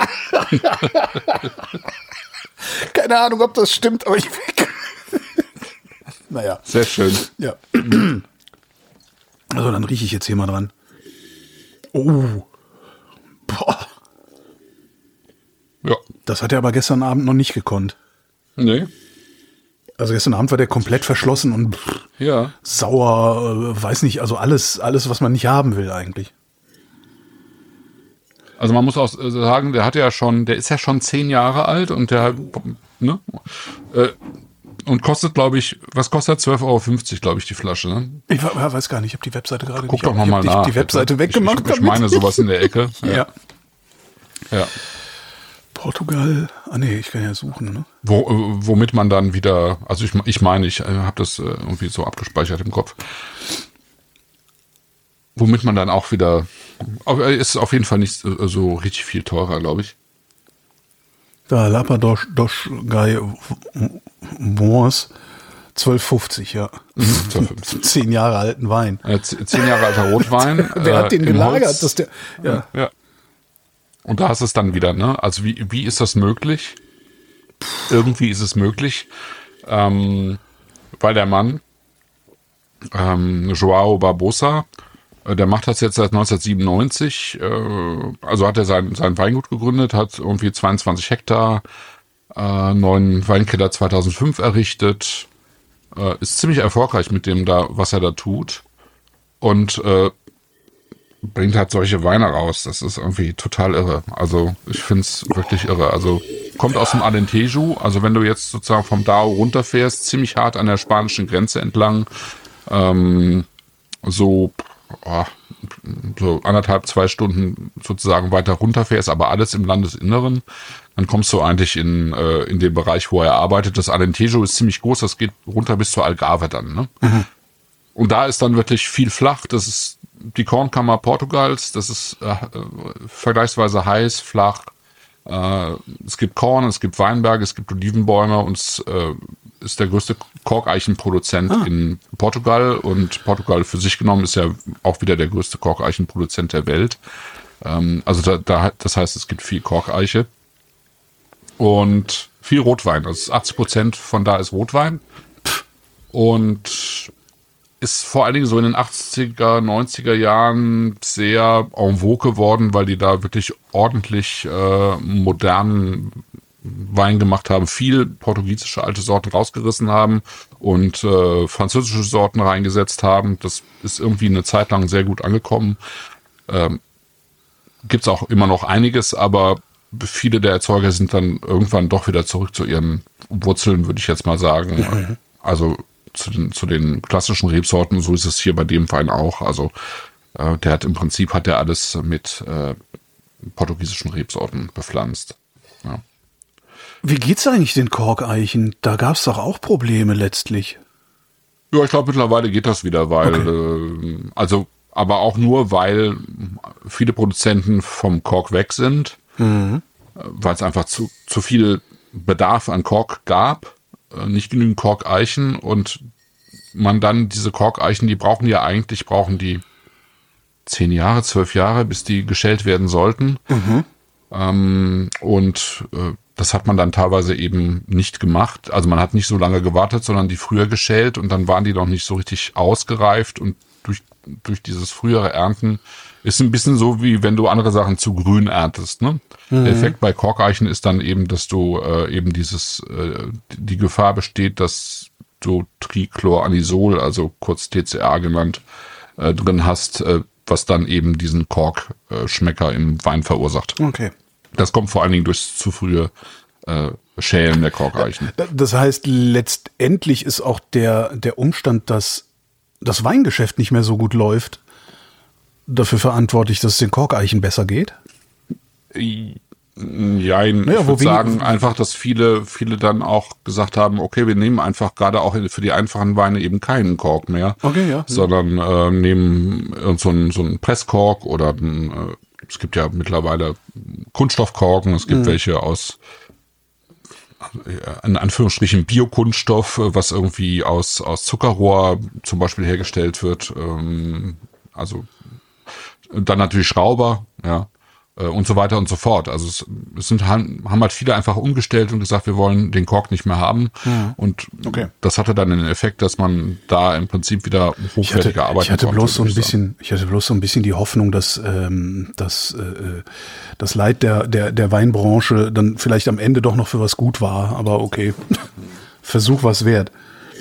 Keine Ahnung, ob das stimmt, aber ich naja. Sehr schön. Ja. Also, dann rieche ich jetzt hier mal dran. Oh. Boah. Ja. Das hat er aber gestern Abend noch nicht gekonnt. Nee. Also gestern Abend war der komplett verschlossen und pff, ja. sauer, äh, weiß nicht, also alles, alles, was man nicht haben will eigentlich. Also man muss auch sagen, der hat ja schon, der ist ja schon zehn Jahre alt und der, ne? Äh, Und kostet, glaube ich, was kostet? zwölf Euro fünfzig, glaube ich, die Flasche, ne? Ich weiß gar nicht, ich habe die Webseite gerade Guck nicht. doch nochmal nach. Ich habe die Webseite bitte. weggemacht. Ich, ich, ich meine sowas in der Ecke. Ja. ja. ja. Portugal, ah nee, ich kann ja suchen, ne? Wo, womit man dann wieder, also ich, ich meine, ich habe das irgendwie so abgespeichert im Kopf, womit man dann auch wieder, ist auf jeden Fall nicht so richtig viel teurer, glaube ich. Da, Lapados Gai Moors, zwölf fünfzig, ja. zwölf fünfzig. Zehn Jahre alten Wein. Äh, zehn Jahre alter Rotwein. Wer hat den äh, gelagert? Dass der, ja. ja. Und da ist es dann wieder, ne? Also wie, wie ist das möglich? Irgendwie ist es möglich, ähm, weil der Mann, ähm, Joao Barbosa, äh, der macht das jetzt seit neunzehnhundertsiebenundneunzig, äh, also hat er sein, sein Weingut gegründet, hat irgendwie zweiundzwanzig Hektar, äh, neuen Weinkeller zweitausendfünf errichtet, äh, ist ziemlich erfolgreich mit dem da, was er da tut und äh, bringt halt solche Weine raus. Das ist irgendwie total irre. Also ich finde es wirklich irre. Also kommt aus dem Alentejo. Also wenn du jetzt sozusagen vom Dao runterfährst, ziemlich hart an der spanischen Grenze entlang, ähm, so, oh, so anderthalb, zwei Stunden sozusagen weiter runterfährst, aber alles im Landesinneren, dann kommst du eigentlich in, äh, in den Bereich, wo er arbeitet. Das Alentejo ist ziemlich groß. Das geht runter bis zur Algarve dann, ne? Mhm. Und da ist dann wirklich viel flach. Das ist die Kornkammer Portugals. Das ist äh, vergleichsweise heiß, flach. Äh, es gibt Korn, es gibt Weinberge, es gibt Olivenbäume und es äh, ist der größte Korkeichenproduzent ah. in Portugal. Und Portugal für sich genommen ist ja auch wieder der größte Korkeichenproduzent der Welt. Ähm, also da, da, das heißt, es gibt viel Korkeiche und viel Rotwein. Also achtzig Prozent von da ist Rotwein. Und ist vor allen Dingen so in den achtziger, neunziger Jahren sehr en vogue geworden, weil die da wirklich ordentlich äh, modernen Wein gemacht haben, viel portugiesische alte Sorten rausgerissen haben und äh, französische Sorten reingesetzt haben. Das ist irgendwie eine Zeit lang sehr gut angekommen. Ähm, gibt's auch immer noch einiges, aber viele der Erzeuger sind dann irgendwann doch wieder zurück zu ihren Wurzeln, würde ich jetzt mal sagen. Mhm. Also zu den, zu den klassischen Rebsorten, so ist es hier bei dem Wein auch. Also äh, der hat im Prinzip hat der alles mit äh, portugiesischen Rebsorten bepflanzt. Ja. Wie geht's eigentlich den Korkeichen? Da gab's doch auch Probleme letztlich. Ja, ich glaube mittlerweile geht das wieder, weil okay. äh, also aber auch nur, weil viele Produzenten vom Kork weg sind, mhm. weil es einfach zu, zu viel Bedarf an Kork gab. Nicht genügend Korkeichen und man dann diese Korkeichen, die brauchen ja eigentlich, brauchen die zehn Jahre, zwölf Jahre, bis die geschält werden sollten. Mhm. Ähm, und äh, das hat man dann teilweise eben nicht gemacht. Also man hat nicht so lange gewartet, sondern die früher geschält und dann waren die noch nicht so richtig ausgereift und durch, durch dieses frühere Ernten ist ein bisschen so, wie wenn du andere Sachen zu grün erntest, ne? Mhm. Der Effekt bei Korkeichen ist dann eben, dass du äh, eben dieses, äh, die Gefahr besteht, dass du Trichloranisol, also kurz T C A genannt, äh, drin hast, äh, was dann eben diesen Korkschmecker äh, im Wein verursacht. Okay. Das kommt vor allen Dingen durch zu frühe äh, Schälen der Korkeichen. Das heißt, letztendlich ist auch der, der Umstand, dass das Weingeschäft nicht mehr so gut läuft, dafür verantwortlich, dass es den Korkeichen besser geht? Ja, ich naja, würde sagen einfach, dass viele, viele dann auch gesagt haben, okay, wir nehmen einfach gerade auch für die einfachen Weine eben keinen Kork mehr, okay, ja. sondern äh, nehmen so einen, so einen Presskork oder ein, äh, es gibt ja mittlerweile Kunststoffkorken, es gibt mhm. welche aus in Anführungsstrichen Biokunststoff, was irgendwie aus, aus Zuckerrohr zum Beispiel hergestellt wird, ähm, also dann natürlich Schrauber, ja, und so weiter und so fort. Also es, es sind haben halt viele einfach umgestellt und gesagt, wir wollen den Kork nicht mehr haben. Mhm. Und okay. das hatte dann den Effekt, dass man da im Prinzip wieder hochwertiger arbeiten konnte. Ich hatte bloß so ein bisschen, ich hatte bloß so ein bisschen die Hoffnung, dass ähm, dass äh, das Leid der der der Weinbranche dann vielleicht am Ende doch noch für was gut war. Aber okay, Versuch war's wert.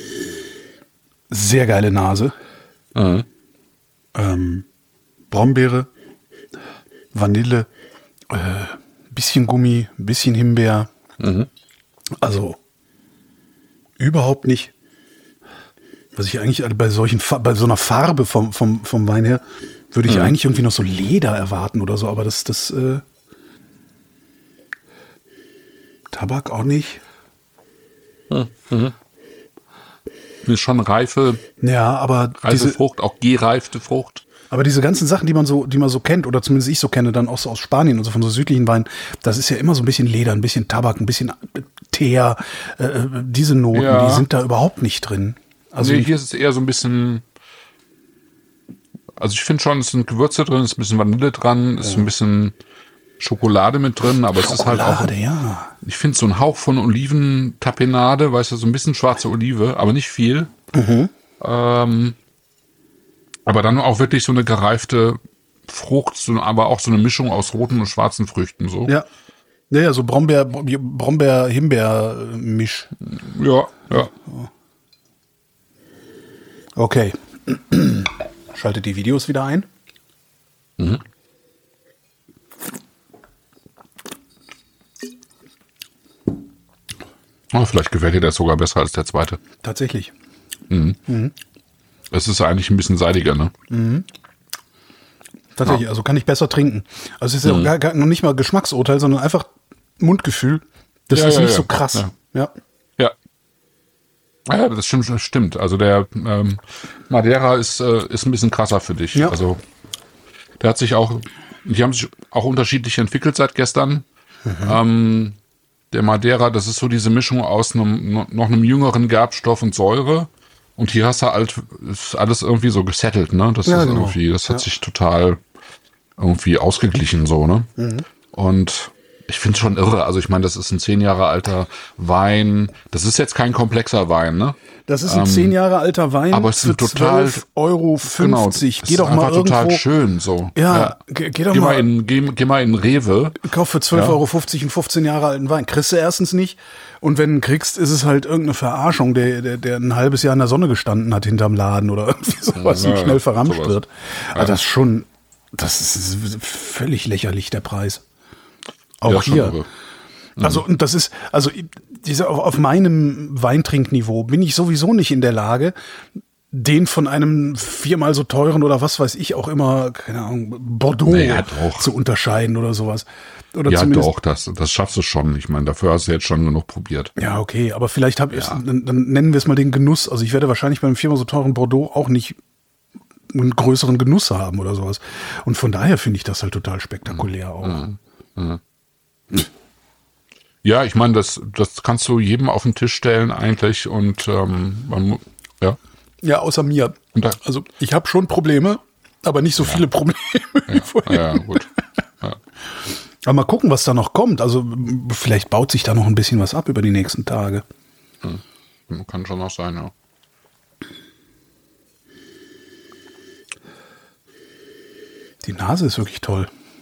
Sehr geile Nase. Mhm. Ähm, Brombeere, Vanille, äh, bisschen Gummi, bisschen Himbeer. Mhm. Also Überhaupt nicht. Was ich eigentlich bei solchen, bei so einer Farbe vom, vom, vom Wein her, würde ich mhm. eigentlich irgendwie noch so Leder erwarten oder so, aber das, das, äh, Tabak auch nicht. Mhm. Ist schon reife, ja, aber reife diese Frucht, auch gereifte Frucht. Aber diese ganzen Sachen, die man so, die man so kennt, oder zumindest ich so kenne, dann auch so aus Spanien und so von so südlichen Weinen, das ist ja immer so ein bisschen Leder, ein bisschen Tabak, ein bisschen Teer. Äh, diese Noten, ja. die sind da überhaupt nicht drin. Also nee, hier ist es eher so ein bisschen. Also ich finde schon, es sind Gewürze drin, es ist ein bisschen Vanille dran, es ja. ist ein bisschen Schokolade mit drin, aber Schokolade, es ist halt auch. Ja. Ich finde so ein Hauch von Oliventapenade, weißt du, so ein bisschen schwarze Olive, aber nicht viel. Mhm. Ähm, aber dann auch wirklich so eine gereifte Frucht, so, aber auch so eine Mischung aus roten und schwarzen Früchten, so. Ja. Ja, ja, so Brombeer, Brombeer-Himbeer-Misch. Ja, ja. Okay. Schaltet die Videos wieder ein. Mhm. Oh, vielleicht gefällt dir das sogar besser als der zweite. Tatsächlich. Mhm. Mhm. Es ist eigentlich ein bisschen seidiger, ne? Mhm. Tatsächlich, ja. Also kann ich besser trinken. Also es ist mhm. ja gar, gar noch nicht mal Geschmacksurteil, sondern einfach Mundgefühl. Das ja, ist ja, nicht ja. so krass. Ja. Ja. Ja. Ja, das stimmt, das stimmt. Also der ähm, Madeira ist, äh, ist ein bisschen krasser für dich. Ja. Also der hat sich auch, die haben sich auch unterschiedlich entwickelt seit gestern. Mhm. Ähm, der Madeira, das ist so diese Mischung aus einem, noch einem jüngeren Gerbstoff und Säure. Und hier hast du halt, ist alles irgendwie so gesettelt, ne? Das ja, ist genau. irgendwie, das hat ja. sich total irgendwie ausgeglichen, so, ne? Mhm. Und ich finde es schon irre. Also ich meine, das ist ein zehn Jahre alter Wein. Das ist jetzt kein komplexer Wein, ne? Das ist ein zehn ähm, Jahre alter Wein aber es für sind total zwölf Euro fünfzig. Genau, geh doch mal irgendwo. Total schön, so. Ja, ja. Geh, geh doch geh mal. mal in, geh, geh mal in Rewe. Kauf für zwölf Euro fünfzig einen fünfzehn Jahre alten Wein. Kriegst du erstens nicht. Und wenn du kriegst, ist es halt irgendeine Verarschung, der, der, der ein halbes Jahr in der Sonne gestanden hat hinterm Laden oder irgendwie sowas ja, und schnell verramscht sowas. wird. Ja. Aber das ist schon, das ist völlig lächerlich, der Preis. Auch ja, hier. Mhm. Also, und das ist, also, diese, auf, auf meinem Weintrinkniveau bin ich sowieso nicht in der Lage, den von einem viermal so teuren oder was weiß ich auch immer, keine Ahnung, Bordeaux naja, zu unterscheiden oder sowas. Oder ja, zumindest, doch, das, das schaffst du schon. Ich meine, dafür hast du jetzt schon genug probiert. Ja, okay, aber vielleicht habe ich, Ja. dann, dann nennen wir es mal den Genuss. Also ich werde wahrscheinlich beim viermal so teuren Bordeaux auch nicht einen größeren Genuss haben oder sowas. Und von daher finde ich das halt total spektakulär auch. Mhm. Mhm. Ja, ich meine, das, das kannst du jedem auf den Tisch stellen eigentlich und ähm, man, ja. Ja, außer mir. Und da, Also ich habe schon Probleme, aber nicht so Ja. viele Probleme wie ja, vorhin. ja, gut. Ja. Aber mal gucken, was da noch kommt. Also m- vielleicht baut sich da noch ein bisschen was ab über die nächsten Tage. Hm. Kann schon noch sein, ja. Die Nase ist wirklich toll.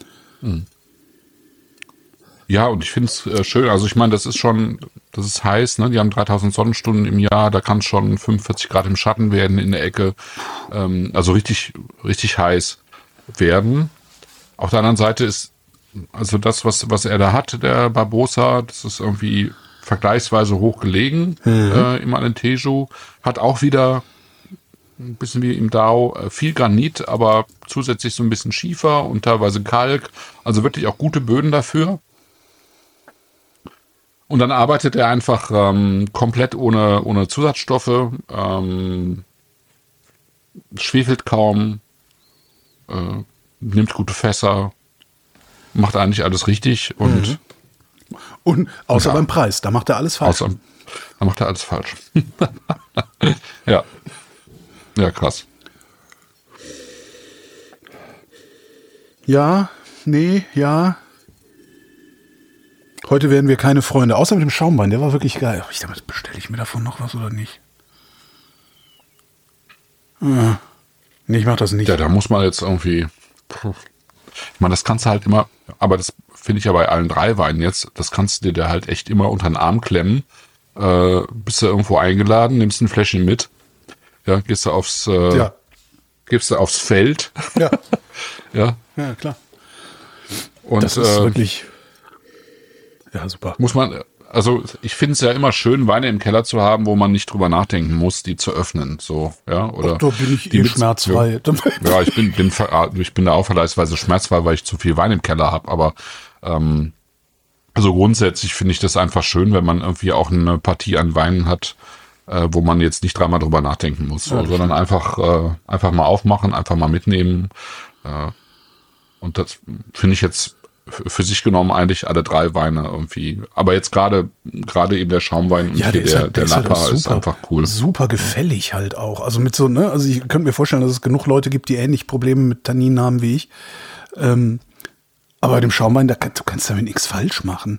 Ja, und ich finde es äh, schön. Also ich meine, das ist schon, das ist heiß, ne? Die haben dreitausend Sonnenstunden im Jahr, da kann es schon fünfundvierzig Grad im Schatten werden in der Ecke. Ähm, also richtig, richtig heiß werden. Auf der anderen Seite ist, also das, was, was er da hat, der Barbosa, das ist irgendwie vergleichsweise hoch gelegen Mhm. äh, im Alentejo. Hat auch wieder ein bisschen wie im Dao äh, viel Granit, aber zusätzlich so ein bisschen Schiefer und teilweise Kalk. Also wirklich auch gute Böden dafür. Und dann arbeitet er einfach ähm, komplett ohne, ohne Zusatzstoffe, ähm, schwefelt kaum, äh, nimmt gute Fässer, macht eigentlich alles richtig und Mhm. Und außer Ja. beim Preis, da macht er alles falsch. außer, dann macht er alles falsch. Ja. Ja, krass. Ja, nee, ja. Heute werden wir keine Freunde. Außer mit dem Schaumwein, der war wirklich geil. Ich dachte, bestelle ich mir davon noch was oder nicht? Ah. Nee, ich mach das nicht. Ja, da muss man jetzt irgendwie. Ich meine, das kannst du halt immer, aber das finde ich ja bei allen drei Weinen jetzt, das kannst du dir da halt echt immer unter den Arm klemmen. Äh, bist du irgendwo eingeladen, nimmst ein Fläschchen mit, ja, gehst du aufs, äh, Ja, gehst du aufs Feld, ja, ja, ja, klar. und Das ist äh, wirklich, ja, super. muss man, also ich finde es ja immer schön, Weine im Keller zu haben, wo man nicht drüber nachdenken muss, die zu öffnen, so, ja, oder. Ach, da bin ich die eh mit, schmerzfrei. Ja, ja, ich bin, bin, ich bin da auch vergleichsweise schmerzfrei, weil ich zu viel Wein im Keller habe, aber, ähm, also grundsätzlich finde ich das einfach schön, wenn man irgendwie auch eine Partie an Weinen hat, äh, wo man jetzt nicht dreimal drüber nachdenken muss, so, ja, sondern einfach, äh, einfach mal aufmachen, einfach mal mitnehmen, äh, und das finde ich jetzt für sich genommen eigentlich alle drei Weine irgendwie. Aber jetzt gerade gerade eben der Schaumwein und ja, der, der, der, halt, der Napa ist, halt ist super, einfach cool. Super gefällig halt auch. Also mit so, ne, also ich könnte mir vorstellen, dass es genug Leute gibt, die ähnlich Probleme mit Tanninen haben wie ich. Ähm, aber bei dem Schaumwein, da kann, du kannst damit nichts falsch machen.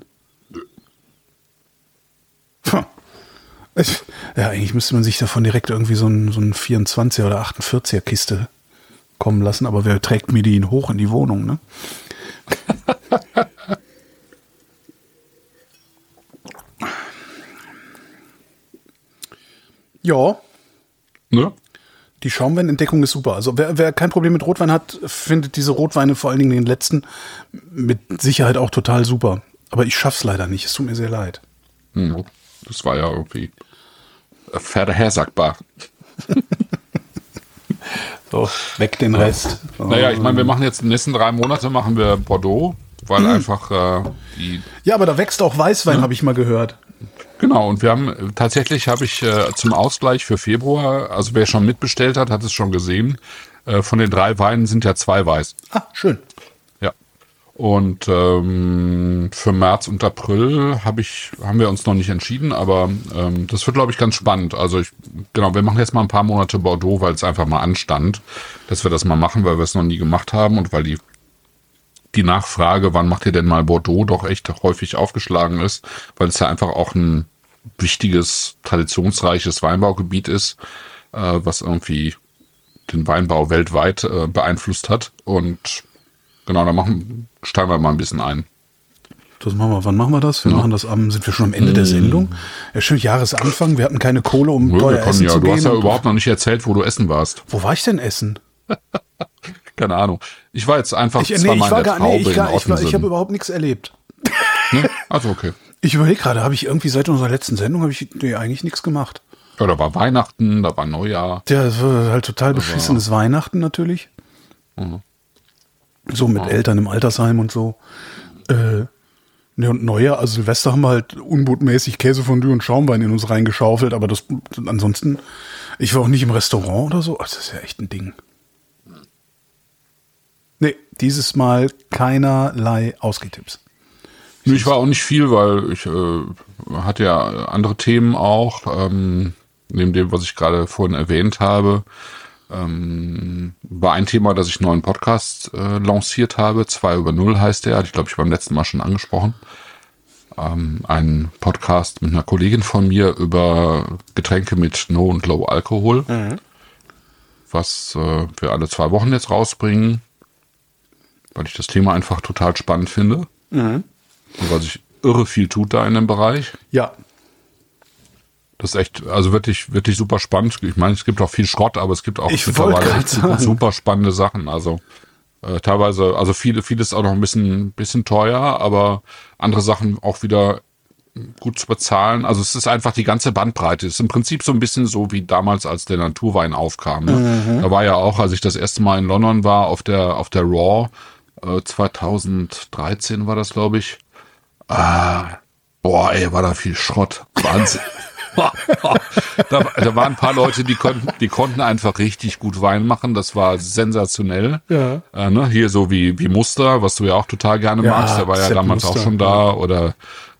Puh. Ich, ja, eigentlich müsste man sich davon direkt irgendwie so ein, so ein vierundzwanziger oder achtundvierziger Kiste kommen lassen, aber wer trägt mir die hoch in die Wohnung, ne? Ja. Ne? Die Schaumweinentdeckung ist super. Also wer, wer kein Problem mit Rotwein hat, findet diese Rotweine, vor allen Dingen den letzten, mit Sicherheit auch total super. Aber ich schaff's leider nicht. Es tut mir sehr leid. Hm. Das war ja irgendwie verhersagbar. So, weg den Rest. Naja, ich meine, wir machen jetzt die nächsten drei Monate machen wir Bordeaux, weil mhm. einfach äh, die... Ja, aber da wächst auch Weißwein, ja. habe ich mal gehört. Genau, und wir haben, tatsächlich habe ich äh, zum Ausgleich für Februar, also wer schon mitbestellt hat, hat es schon gesehen, äh, von den drei Weinen sind ja zwei weiß. Ah, schön. Ja. Und ähm, für März und April habe ich, haben wir uns noch nicht entschieden, aber ähm, das wird, glaube ich, ganz spannend. Also ich, genau, wir machen jetzt mal ein paar Monate Bordeaux, weil es einfach mal anstand, dass wir das mal machen, weil wir es noch nie gemacht haben und weil die die Nachfrage, wann macht ihr denn mal Bordeaux, doch echt häufig aufgeschlagen ist, weil es ja einfach auch ein wichtiges, traditionsreiches Weinbaugebiet ist, äh, was irgendwie den Weinbau weltweit äh, beeinflusst hat. Und genau, da machen, steigen wir mal ein bisschen ein. Das machen wir. Wann machen wir das? Wir ja. machen das am, sind wir schon am Ende mmh. der Sendung? Ja, schön Jahresanfang. Wir hatten keine Kohle, um ja, teuer essen ja, zu du gehen. Du hast ja überhaupt noch nicht erzählt, wo du essen warst. Wo war ich denn essen? Keine Ahnung. Ich war jetzt einfach ich, nee, ich war gar, nee, ich, gar, ich, war, ich habe überhaupt nichts erlebt. Ne? Also okay. Ich überlege gerade, habe ich irgendwie seit unserer letzten Sendung habe ich nee, eigentlich nichts gemacht. Ja, da war Weihnachten, da war Neujahr. Ja, das war halt total da beschissenes war... Weihnachten natürlich. Mhm. So mit ja. Eltern im Altersheim und so. Äh, ne, und Neujahr, also Silvester haben wir halt unbotmäßig Käsefondue und Schaumwein in uns reingeschaufelt, aber das ansonsten, ich war auch nicht im Restaurant oder so. Das ist ja echt ein Ding. Nee, dieses Mal keinerlei Ausgehtipps. Ich war auch nicht viel, weil ich äh, hatte ja andere Themen auch, ähm, neben dem, was ich gerade vorhin erwähnt habe. Ähm, war ein Thema, dass ich einen neuen Podcast äh, lanciert habe. zwei über null heißt der, hatte ich glaube ich beim letzten Mal schon angesprochen. Ähm, ein Podcast mit einer Kollegin von mir über Getränke mit No- und Low-Alkohol, mhm. was äh, wir alle zwei Wochen jetzt rausbringen, weil ich das Thema einfach total spannend finde. Mhm. Und weil sich irre viel tut da in dem Bereich. Ja. Das ist echt, also wirklich, wirklich super spannend. Ich meine, es gibt auch viel Schrott, aber es gibt auch ich mittlerweile echt super, super spannende Sachen. Also äh, teilweise, also viele, vieles auch noch ein bisschen, bisschen teuer, aber andere Sachen auch wieder gut zu bezahlen. Also es ist einfach die ganze Bandbreite. Es ist im Prinzip so ein bisschen so wie damals, als der Naturwein aufkam. Ne? Mhm. Da war ja auch, als ich das erste Mal in London war, auf der, auf der Raw, äh, zweitausenddreizehn war das, glaube ich. Ah, boah, ey, war da viel Schrott. Wahnsinn. da, da waren ein paar Leute, die konnten, die konnten einfach richtig gut Wein machen. Das war sensationell. Ja. Äh, ne? Hier so wie, wie Muster, was du ja auch total gerne ja, magst. Der war ja damals Muster, auch schon da. Oder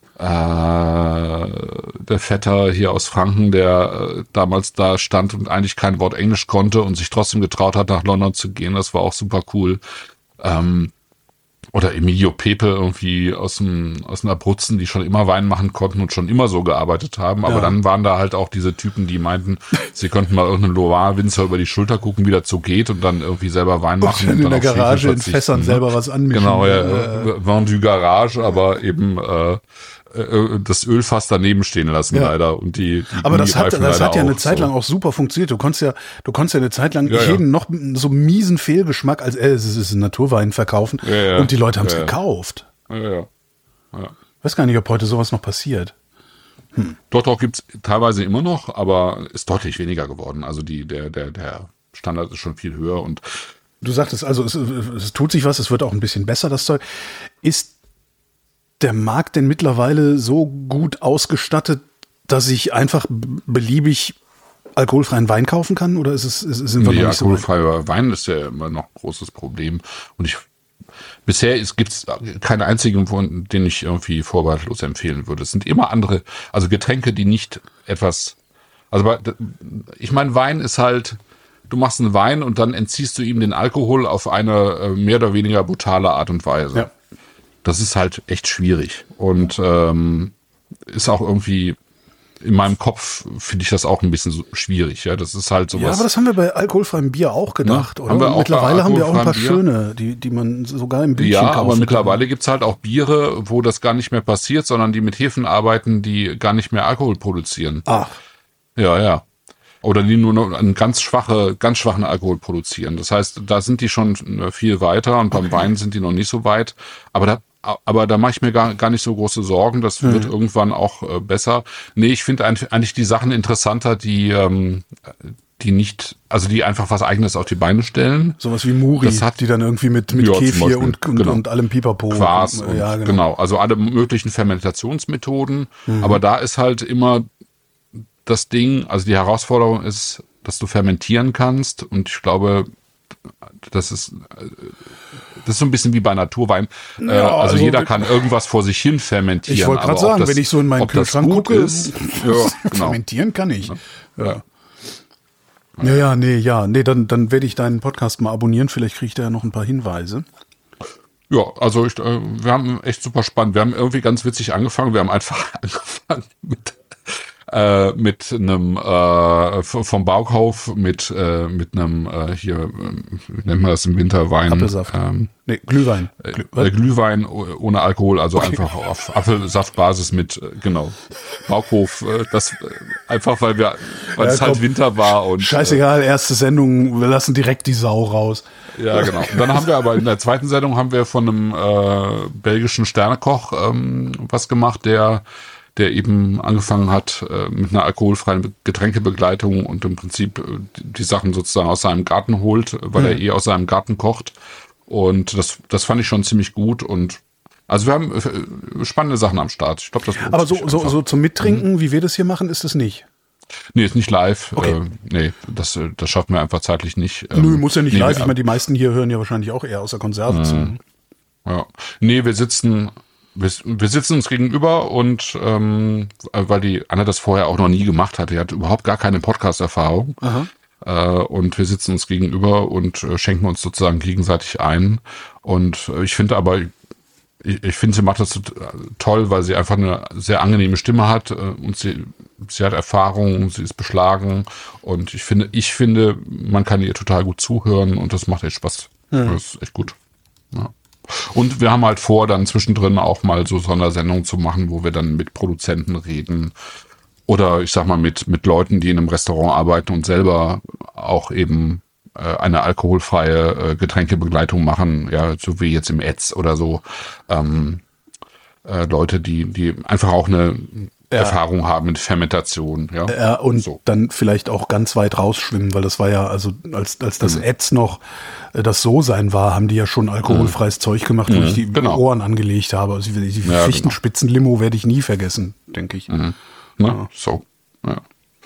äh, der Vetter hier aus Franken, der äh, damals da stand und eigentlich kein Wort Englisch konnte und sich trotzdem getraut hat, nach London zu gehen. Das war auch super cool. Ähm, Oder Emilio Pepe irgendwie aus dem, aus dem Abruzzen, die schon immer Wein machen konnten und schon immer so gearbeitet haben. Aber ja. dann waren da halt auch diese Typen, die meinten, sie könnten mal irgendeinen Loire-Winzer über die Schulter gucken, wie das so geht und dann irgendwie selber Wein machen. Und, und in der Garage in Fässern ne? selber was anmischen. Genau, ja, äh, Vin du Garage, aber eben äh, das Ölfass daneben stehen lassen ja. leider und die, die aber das hat das hat ja eine Zeit lang so. auch super funktioniert. Du konntest ja du konntest ja eine Zeit lang ja, jeden ja. noch so miesen Fehlgeschmack als äh, es ist ein Naturwein verkaufen ja, ja. und die Leute haben es ja, gekauft. Ja, ja. Ja. Weiß gar nicht, ob heute sowas noch passiert. Hm. Doch, doch, gibt's teilweise immer noch, aber ist deutlich weniger geworden. Also die, der, der, der Standard ist schon viel höher und du sagtest also, es, es tut sich was, es wird auch ein bisschen besser, das Zeug. Ist der Markt denn mittlerweile so gut ausgestattet, dass ich einfach beliebig alkoholfreien Wein kaufen kann? Oder ist es, ist, sind wir nee, noch nicht alkoholfreier so Wein ist ja immer noch ein großes Problem. Und ich bisher gibt es keinen einzigen, den ich irgendwie vorbehaltlos empfehlen würde. Es sind immer andere, also Getränke, die nicht etwas, also ich meine, Wein ist halt, du machst einen Wein und dann entziehst du ihm den Alkohol auf eine mehr oder weniger brutale Art und Weise. Ja. Das ist halt echt schwierig und ähm, ist auch irgendwie in meinem Kopf finde ich das auch ein bisschen so schwierig. Ja, das ist halt sowas. Ja, aber das haben wir bei alkoholfreiem Bier auch gedacht, ja, oder? Haben wir auch mittlerweile haben wir auch ein paar Bier. schöne, die, die man sogar im Bildchen ja, kaufen kann. Ja, aber mittlerweile kann. Gibt's halt auch Biere, wo das gar nicht mehr passiert, sondern die mit Hefen arbeiten, die gar nicht mehr Alkohol produzieren. Ach. Ja, ja. Oder die nur noch einen ganz schwache, ganz schwachen Alkohol produzieren. Das heißt, da sind die schon viel weiter und beim okay. Wein sind die noch nicht so weit. Aber da, aber da mache ich mir gar, gar nicht so große Sorgen. Das mhm. wird irgendwann auch äh, besser. Nee, ich finde eigentlich die Sachen interessanter, die, ähm, die nicht, also die einfach was Eigenes auf die Beine stellen. Sowas wie Muri, das hat, die dann irgendwie mit, mit ja, Kefir und, und, genau. und allem Pipapo. Quarz und, und, ja, genau. genau. Also alle möglichen Fermentationsmethoden. Mhm. Aber da ist halt immer das Ding, also die Herausforderung ist, dass du fermentieren kannst und ich glaube, das ist das ist so ein bisschen wie bei Naturwein. Ja, äh, also, also jeder kann irgendwas vor sich hin fermentieren. Ich wollte gerade sagen, das, wenn ich so in meinen Kühlschrank gucke, ist, ja, genau. fermentieren kann ich. Ja. Ja. Ja, ja, nee, ja, nee, dann dann werde ich deinen Podcast mal abonnieren. Vielleicht kriege ich da ja noch ein paar Hinweise. Ja, also ich, äh, wir haben echt super spannend. Wir haben irgendwie ganz witzig angefangen. Wir haben einfach angefangen mit Äh, mit einem äh, vom Baukauf mit äh, mit einem äh, hier wie nennt man das im Winter Wein Apfelsaft ähm, nee, Glühwein Glüh, äh, Glühwein ohne Alkohol, also okay. einfach auf Apfelsaftbasis mit äh, genau Baukauf äh, das äh, einfach weil wir weil ja, es halt Winter war und scheißegal, erste Sendung, wir lassen direkt die Sau raus. Ja, genau. Und dann haben wir aber in der zweiten Sendung haben wir von einem äh, belgischen Sternekoch ähm, was gemacht, der der eben angefangen hat äh, mit einer alkoholfreien Getränkebegleitung und im Prinzip äh, die, die Sachen sozusagen aus seinem Garten holt, weil mhm. er eh aus seinem Garten kocht. Und das, das fand ich schon ziemlich gut. Und also wir haben äh, spannende Sachen am Start. Ich glaube, das lohnt Aber so, sich so, so zum Mittrinken, mhm. wie wir das hier machen, ist es nicht? Nee, ist nicht live. Okay. Äh, nee, das, das schaffen wir einfach zeitlich nicht. Nö, muss ja nicht nee, live. Wir, ich meine, die meisten hier hören ja wahrscheinlich auch eher aus der Konserve zu. Mhm. Ja. Nee, wir sitzen... Wir, wir sitzen uns gegenüber und ähm, weil die Anna das vorher auch noch nie gemacht hat, die hat überhaupt gar keine Podcast-Erfahrung. Äh, und wir sitzen uns gegenüber und äh, schenken uns sozusagen gegenseitig ein. Und äh, ich finde aber, ich, ich finde, sie macht das toll, weil sie einfach eine sehr angenehme Stimme hat äh, und sie, sie hat Erfahrung, sie ist beschlagen und ich finde, ich finde, man kann ihr total gut zuhören und das macht echt Spaß. Mhm. Das ist echt gut. Ja. Und wir haben halt vor, dann zwischendrin auch mal so Sondersendungen zu machen, wo wir dann mit Produzenten reden oder ich sag mal mit mit Leuten, die in einem Restaurant arbeiten und selber auch eben äh, eine alkoholfreie äh, Getränkebegleitung machen, ja, so wie jetzt im Etz oder so. Ähm, äh, Leute, die die einfach auch eine ja. Erfahrung haben mit Fermentation. Ja, ja und so. Dann vielleicht auch ganz weit rausschwimmen, weil das war ja, also als als das mhm. Etz noch äh, das So-Sein war, haben die ja schon alkoholfreies mhm. Zeug gemacht, wo mhm. ich die genau. Ohren angelegt habe. Also die, die ja, Fichtenspitzenlimo genau. werde ich nie vergessen, denke ich. Mhm. Na, ja. So, ja.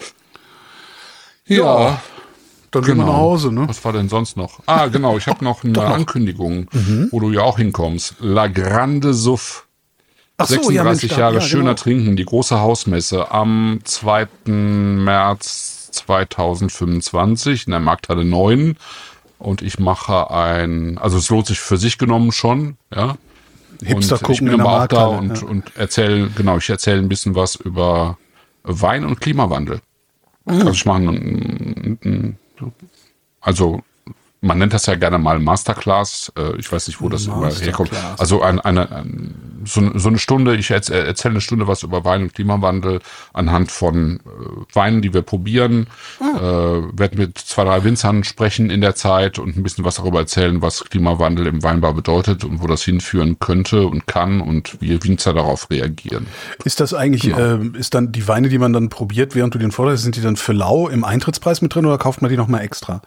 Ja, ja dann gehen genau. wir nach Hause, ne? Was war denn sonst noch? Ah, genau, ich habe noch eine noch. Ankündigung, mhm. wo du ja auch hinkommst. La Grande Suff. Ach so, sechsunddreißig ja, Jahre ja, schöner genau. Trinken, die große Hausmesse am zweiten März zweitausendfünfundzwanzig in der Markthalle neun. Und ich mache ein, also es lohnt sich für sich genommen schon, ja. Hipster und gucken ich bin in der aber auch da Markthalle, und, ja. und erzähle, genau, ich erzähle ein bisschen was über Wein und Klimawandel. Mhm. Also ich mache ein, ein, also man nennt das ja gerne mal Masterclass. Ich weiß nicht, wo das immer herkommt. Also ein, eine, ein, so, so eine Stunde, ich erzähle erzähl eine Stunde was über Wein und Klimawandel anhand von äh, Weinen, die wir probieren. Ah. Äh, werde mit zwei, drei Winzern sprechen in der Zeit und ein bisschen was darüber erzählen, was Klimawandel im Weinbau bedeutet und wo das hinführen könnte und kann und wie Winzer darauf reagieren. Ist das eigentlich, ja. äh, ist dann die Weine, die man dann probiert, während du den vorlässt, sind die dann für lau im Eintrittspreis mit drin oder kauft man die nochmal extra?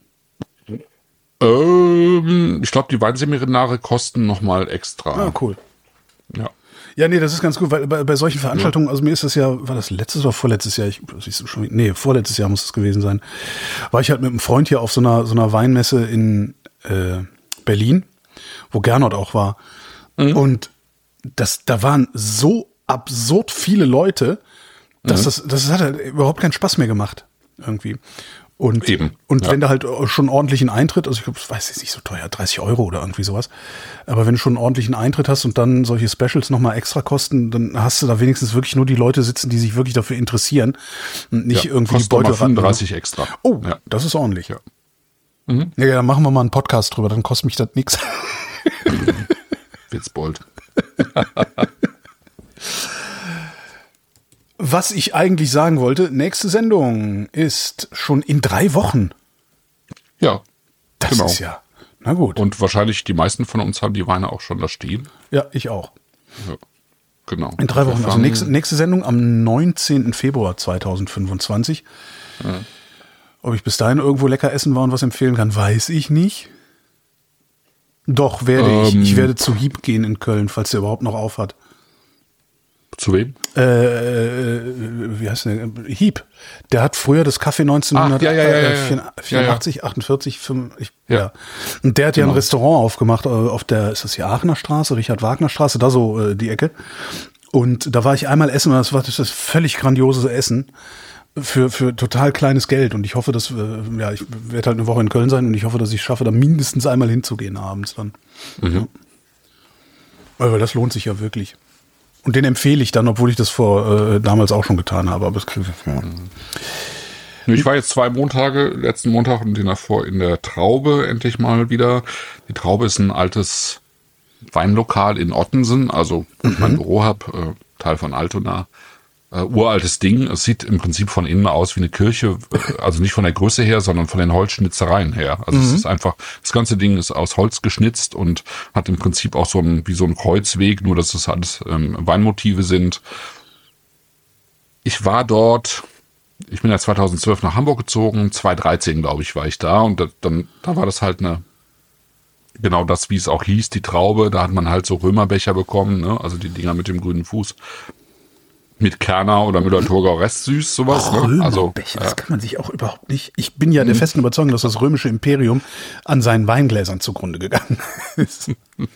Ähm, ich glaube, die Weinseminare kosten nochmal extra. Ah, cool. Ja. Ja, nee, das ist ganz gut, weil bei, bei solchen Veranstaltungen, also mir ist das ja, war das letztes oder vorletztes Jahr, ich, ich schon, nee, vorletztes Jahr muss es gewesen sein, war ich halt mit einem Freund hier auf so einer, so einer Weinmesse in äh, Berlin, wo Gernot auch war. Mhm. Und das, da waren so absurd viele Leute, dass mhm. das, das hat halt überhaupt keinen Spaß mehr gemacht, irgendwie. Und, Eben, und ja. wenn du halt schon ordentlichen Eintritt, also ich glaube, ich weiß jetzt nicht so teuer, dreißig Euro oder irgendwie sowas, aber wenn du schon einen ordentlichen Eintritt hast und dann solche Specials nochmal extra kosten, dann hast du da wenigstens wirklich nur die Leute sitzen, die sich wirklich dafür interessieren und nicht ja, irgendwie die Beutel fünfunddreißig extra. Oh, ja. das ist ordentlich. Ja. Mhm. Ja, dann machen wir mal einen Podcast drüber, dann kostet mich das nix. Witzbold. Was ich eigentlich sagen wollte, nächste Sendung ist schon in drei Wochen. Ja, das genau. ist ja, na gut. Und wahrscheinlich die meisten von uns haben die Weine auch schon da stehen. Ja, ich auch. Ja, genau. In drei Wochen. Also nächste, nächste Sendung am neunzehnten Februar zweitausendfünfundzwanzig. Ja. Ob ich bis dahin irgendwo lecker essen war und was empfehlen kann, weiß ich nicht. Doch, werde ähm, ich. Ich werde zu Hieb gehen in Köln, falls der überhaupt noch auf hat. Zu wem? Äh, wie heißt der? Hieb. Der hat früher das Café neunzehnhundertvierundachtzig, achtundvierzig, fünfundachtzig, ich, ja. ja. Und der hat ja genau. ein Restaurant aufgemacht auf der, ist das die Aachener Straße, Richard-Wagner-Straße, da so äh, die Ecke. Und da war ich einmal essen und das war das völlig grandioses Essen für für total kleines Geld. Und ich hoffe, dass, äh, ja, ich werde halt eine Woche in Köln sein und ich hoffe, dass ich schaffe, da mindestens einmal hinzugehen abends dann. Mhm. Ja. Weil, weil das lohnt sich ja wirklich. Und den empfehle ich dann, obwohl ich das vor äh, damals auch schon getan habe. Aber es, ja. Ich war jetzt zwei Montage, letzten Montag und den davor in der Traube endlich mal wieder. Die Traube ist ein altes Weinlokal in Ottensen, also wo ich mein Büro habe, äh, Teil von Altona. Uh, uraltes Ding. Es sieht im Prinzip von innen aus wie eine Kirche, also nicht von der Größe her, sondern von den Holzschnitzereien her. Also mhm. es ist einfach, das ganze Ding ist aus Holz geschnitzt und hat im Prinzip auch so ein, wie so ein Kreuzweg, nur dass es alles ähm, Weinmotive sind. Ich war dort, ich bin ja zweitausendzwölf nach Hamburg gezogen, zweitausenddreizehn glaube ich war ich da und da, dann, da war das halt eine, genau das, wie es auch hieß, die Traube, da hat man halt so Römerbecher bekommen, ne? Also die Dinger mit dem grünen Fuß. Mit Kerner oder Müller-Thurgau Restsüß, sowas. Oh, ne? Also, Römerbecher, das kann man sich auch überhaupt nicht. Ich bin ja der festen Überzeugung, dass das römische Imperium an seinen Weingläsern zugrunde gegangen ist.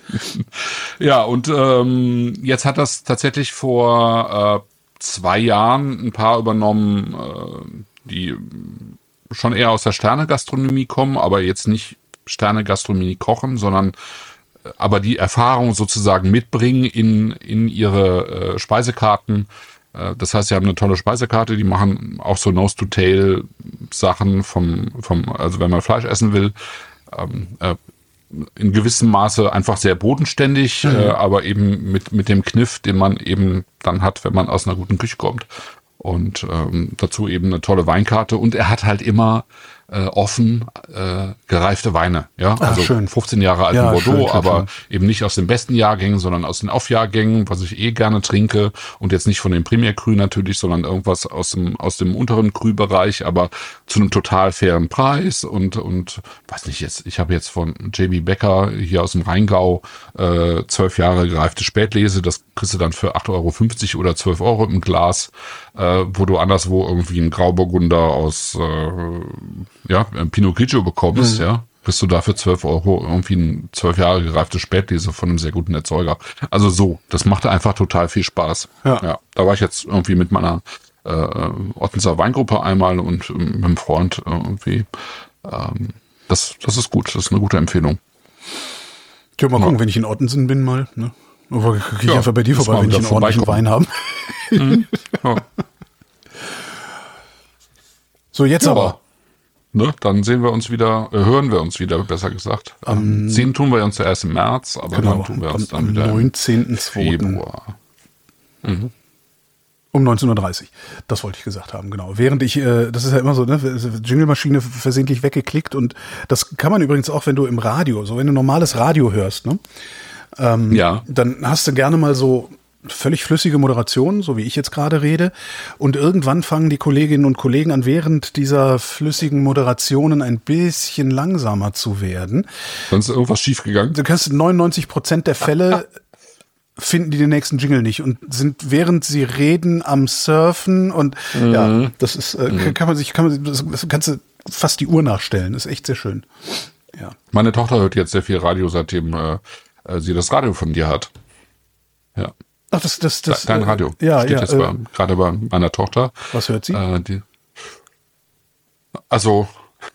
Ja, und ähm, jetzt hat das tatsächlich vor äh, zwei Jahren ein paar übernommen, äh, die schon eher aus der Sterne-Gastronomie kommen, aber jetzt nicht Sterne-Gastronomie kochen, sondern aber die Erfahrung sozusagen mitbringen in in ihre äh, Speisekarten. Äh, das heißt, sie haben eine tolle Speisekarte, die machen auch so Nose-to-Tail-Sachen vom, vom, also wenn man Fleisch essen will, ähm, äh, in gewissem Maße einfach sehr bodenständig, mhm. äh, aber eben mit mit dem Kniff, den man eben dann hat, wenn man aus einer guten Küche kommt. Und ähm, dazu eben eine tolle Weinkarte. Und er hat halt immer äh, offen äh, gereifte Weine. Ja, Ach, also schön. fünfzehn Jahre alten Ja, Bordeaux, schön, schön, aber schön. eben nicht aus den besten Jahrgängen, sondern aus den Off-Jahrgängen, was ich eh gerne trinke. Und jetzt nicht von dem Premier Cru natürlich, sondern irgendwas aus dem aus dem unteren Cru-Bereich, aber zu einem total fairen Preis. Und und weiß nicht jetzt, ich habe jetzt von J B Becker hier aus dem Rheingau äh, zwölf Jahre gereifte Spätlese. Das kriegst du dann für acht Euro fünfzig oder zwölf Euro im Glas. Äh, wo du anderswo irgendwie einen Grauburgunder aus äh, ja, Pinot Grigio bekommst, mhm. ja, kriegst du dafür zwölf Euro irgendwie ein zwölf Jahre gereifte Spätlese von einem sehr guten Erzeuger. Also so, das machte einfach total viel Spaß. Ja, ja da war ich jetzt irgendwie mit meiner äh, Ottenser Weingruppe einmal und äh, mit einem Freund irgendwie. Ähm, das, das ist gut, das ist eine gute Empfehlung. Ich mal gucken, ja. wenn ich in Ottensen bin mal, ne? Oder gehe ich ja, einfach bei dir vorbei, wenn ich einen ordentlichen Wein habe. Mhm. Ja. So, jetzt ja. aber. ne, dann sehen wir uns wieder, äh, hören wir uns wieder, besser gesagt. Am sehen tun wir uns ja erst im März, aber genau, dann tun wir uns am, dann wieder am neunzehnten zweiten Februar. Mhm. Um neunzehn Uhr dreißig. Das wollte ich gesagt haben, genau. Während ich, äh, das ist ja immer so, ne, Jingle-Maschine versehentlich weggeklickt und das kann man übrigens auch, wenn du im Radio, so wenn du normales Radio hörst, ne, ähm, ja. dann hast du gerne mal so völlig flüssige Moderationen, so wie ich jetzt gerade rede. Und irgendwann fangen die Kolleginnen und Kollegen an, während dieser flüssigen Moderationen ein bisschen langsamer zu werden. Dann ist irgendwas schiefgegangen. Du kannst neunundneunzig Prozent der Fälle finden die den nächsten Jingle nicht und sind während sie reden am Surfen und mhm. ja, das ist äh, mhm. kann man sich kann man das, das kannst du fast die Uhr nachstellen, das ist echt sehr schön. Ja. Meine Tochter hört jetzt sehr viel Radio, seitdem äh, sie das Radio von dir hat. Ja. Ach, das das das dein Radio. Äh, ja, steht ja, jetzt äh, bei, gerade bei meiner Tochter. Was hört sie? Äh, die, also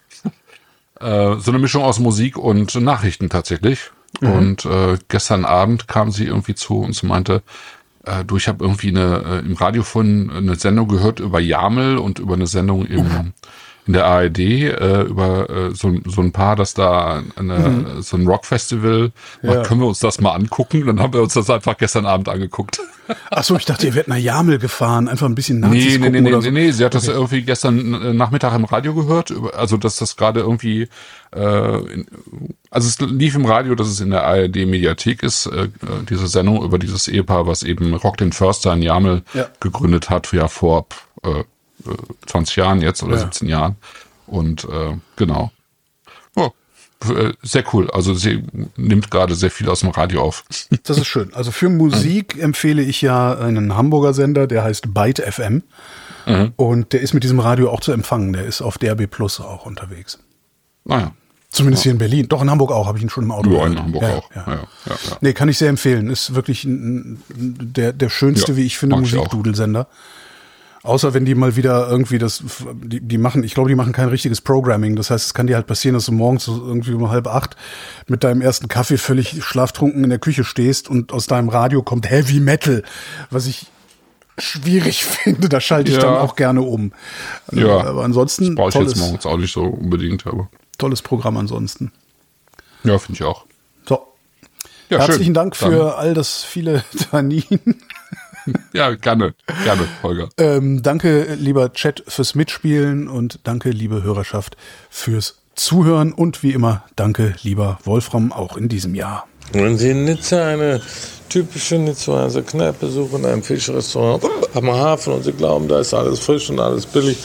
äh, so eine Mischung aus Musik und Nachrichten tatsächlich. Mhm. Und äh, gestern Abend kam sie irgendwie zu uns und meinte, äh, du, ich habe irgendwie eine äh, im Radio von eine Sendung gehört über Jamel und über eine Sendung im mhm. in der A R D äh, über äh, so, so ein Paar, das da eine, mhm. so ein Rockfestival macht. Ja. Können wir uns das mal angucken? Dann haben wir uns das einfach gestern Abend angeguckt. Ach so, ich dachte, ihr werdet nach Jamel gefahren, einfach ein bisschen Nazis nee, nee, gucken nee, nee, oder so. nee, nee, sie hat okay. das irgendwie gestern Nachmittag im Radio gehört, also dass das gerade irgendwie, äh, in, also es lief im Radio, dass es in der A R D-Mediathek ist, äh, diese Sendung über dieses Ehepaar, was eben Rock den Förster in Jamel ja. gegründet hat, ja vor äh, zwanzig Jahren jetzt oder ja. siebzehn Jahren. Und äh, genau. Oh, sehr cool. Also sie nimmt gerade sehr viel aus dem Radio auf. Das ist schön. Also für Musik mhm. empfehle ich ja einen Hamburger Sender, der heißt Byte F M. Mhm. Und der ist mit diesem Radio auch zu empfangen. Der ist auf D R B Plus auch unterwegs. Naja. Zumindest ja. hier in Berlin. Doch, in Hamburg auch, habe ich ihn schon im Auto Ja, gehört. in Hamburg ja, auch. Ja. Ja, ja, ja, ja. Nee, kann ich sehr empfehlen. Ist wirklich ein, der, der schönste, ja, wie ich finde, Musikdudelsender. Außer wenn die mal wieder irgendwie das, die, die machen, ich glaube, die machen kein richtiges Programming. Das heißt, es kann dir halt passieren, dass du morgens so irgendwie um halb acht mit deinem ersten Kaffee völlig schlaftrunken in der Küche stehst und aus deinem Radio kommt Heavy Metal, was ich schwierig finde. Da schalte ich ja. dann auch gerne um. Ja, aber ansonsten das brauche ich tolles, jetzt morgens auch nicht so unbedingt, aber tolles Programm ansonsten. Ja, finde ich auch. So. Ja, herzlichen schön. Dank für dann. all das viele Tannin. Ja, gerne, gerne, Holger. Ähm, danke, lieber Chat, fürs Mitspielen und danke, liebe Hörerschaft, fürs Zuhören und wie immer, danke, lieber Wolfram, auch in diesem Jahr. Wenn Sie in Nizza eine typische Nizzaer Kneipe suchen, ein Fischrestaurant am Hafen und Sie glauben, da ist alles frisch und alles billig,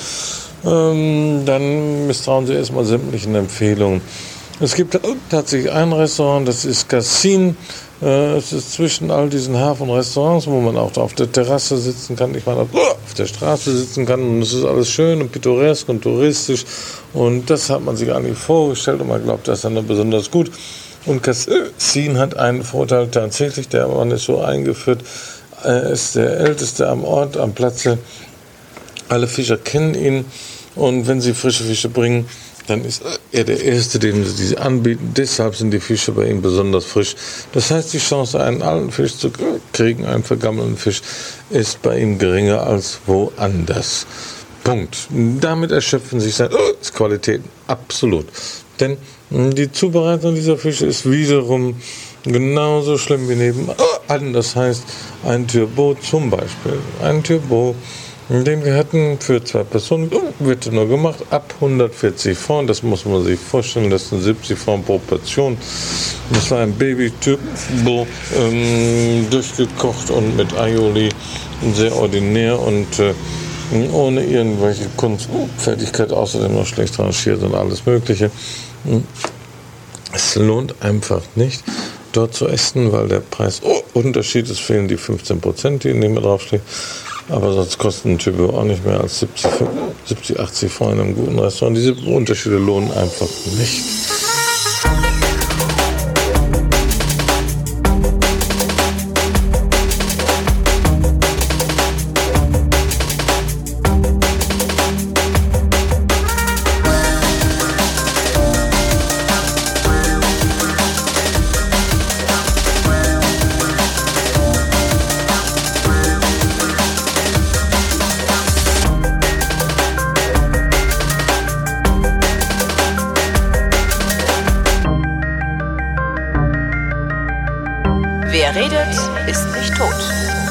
ähm, dann misstrauen Sie erstmal sämtlichen Empfehlungen. Es gibt tatsächlich ein Restaurant, das ist Cassin. Es ist zwischen all diesen Hafenrestaurants, wo man auch auf der Terrasse sitzen kann, ich meine, auf der Straße sitzen kann und es ist alles schön und pittoresk und touristisch und das hat man sich gar nicht vorgestellt und man glaubt, das ist dann besonders gut. Und Cassin hat einen Vorteil tatsächlich, der Mann ist so eingeführt, er ist der Älteste am Ort, am Platze, alle Fischer kennen ihn und wenn sie frische Fische bringen, dann ist er der Erste, den sie diese anbieten. Deshalb sind die Fische bei ihm besonders frisch. Das heißt, die Chance, einen alten Fisch zu kriegen, einen vergammelten Fisch, ist bei ihm geringer als woanders. Punkt. Damit erschöpfen sich seine Qualitäten. Absolut. Denn die Zubereitung dieser Fische ist wiederum genauso schlimm wie nebenan. Das heißt, ein Turbo zum Beispiel. Ein Turbo, den wir hatten für zwei Personen, wird nur gemacht ab hundertvierzig Francs. Das muss man sich vorstellen, das sind siebzig Francs pro Portion. Das war ein Baby-Turbo, ähm, durchgekocht und mit Aioli, sehr ordinär und äh, ohne irgendwelche Kunstfertigkeit, außerdem noch schlecht rangiert und alles Mögliche. Es lohnt einfach nicht, dort zu essen, weil der Preisunterschied ist, fehlen die fünfzehn Prozent, die in dem draufstehen. Aber sonst kostet ein Typ auch nicht mehr als siebzig, achtzig Francs in einem guten Restaurant. Diese Unterschiede lohnen einfach nicht. Wer redet, ist nicht tot.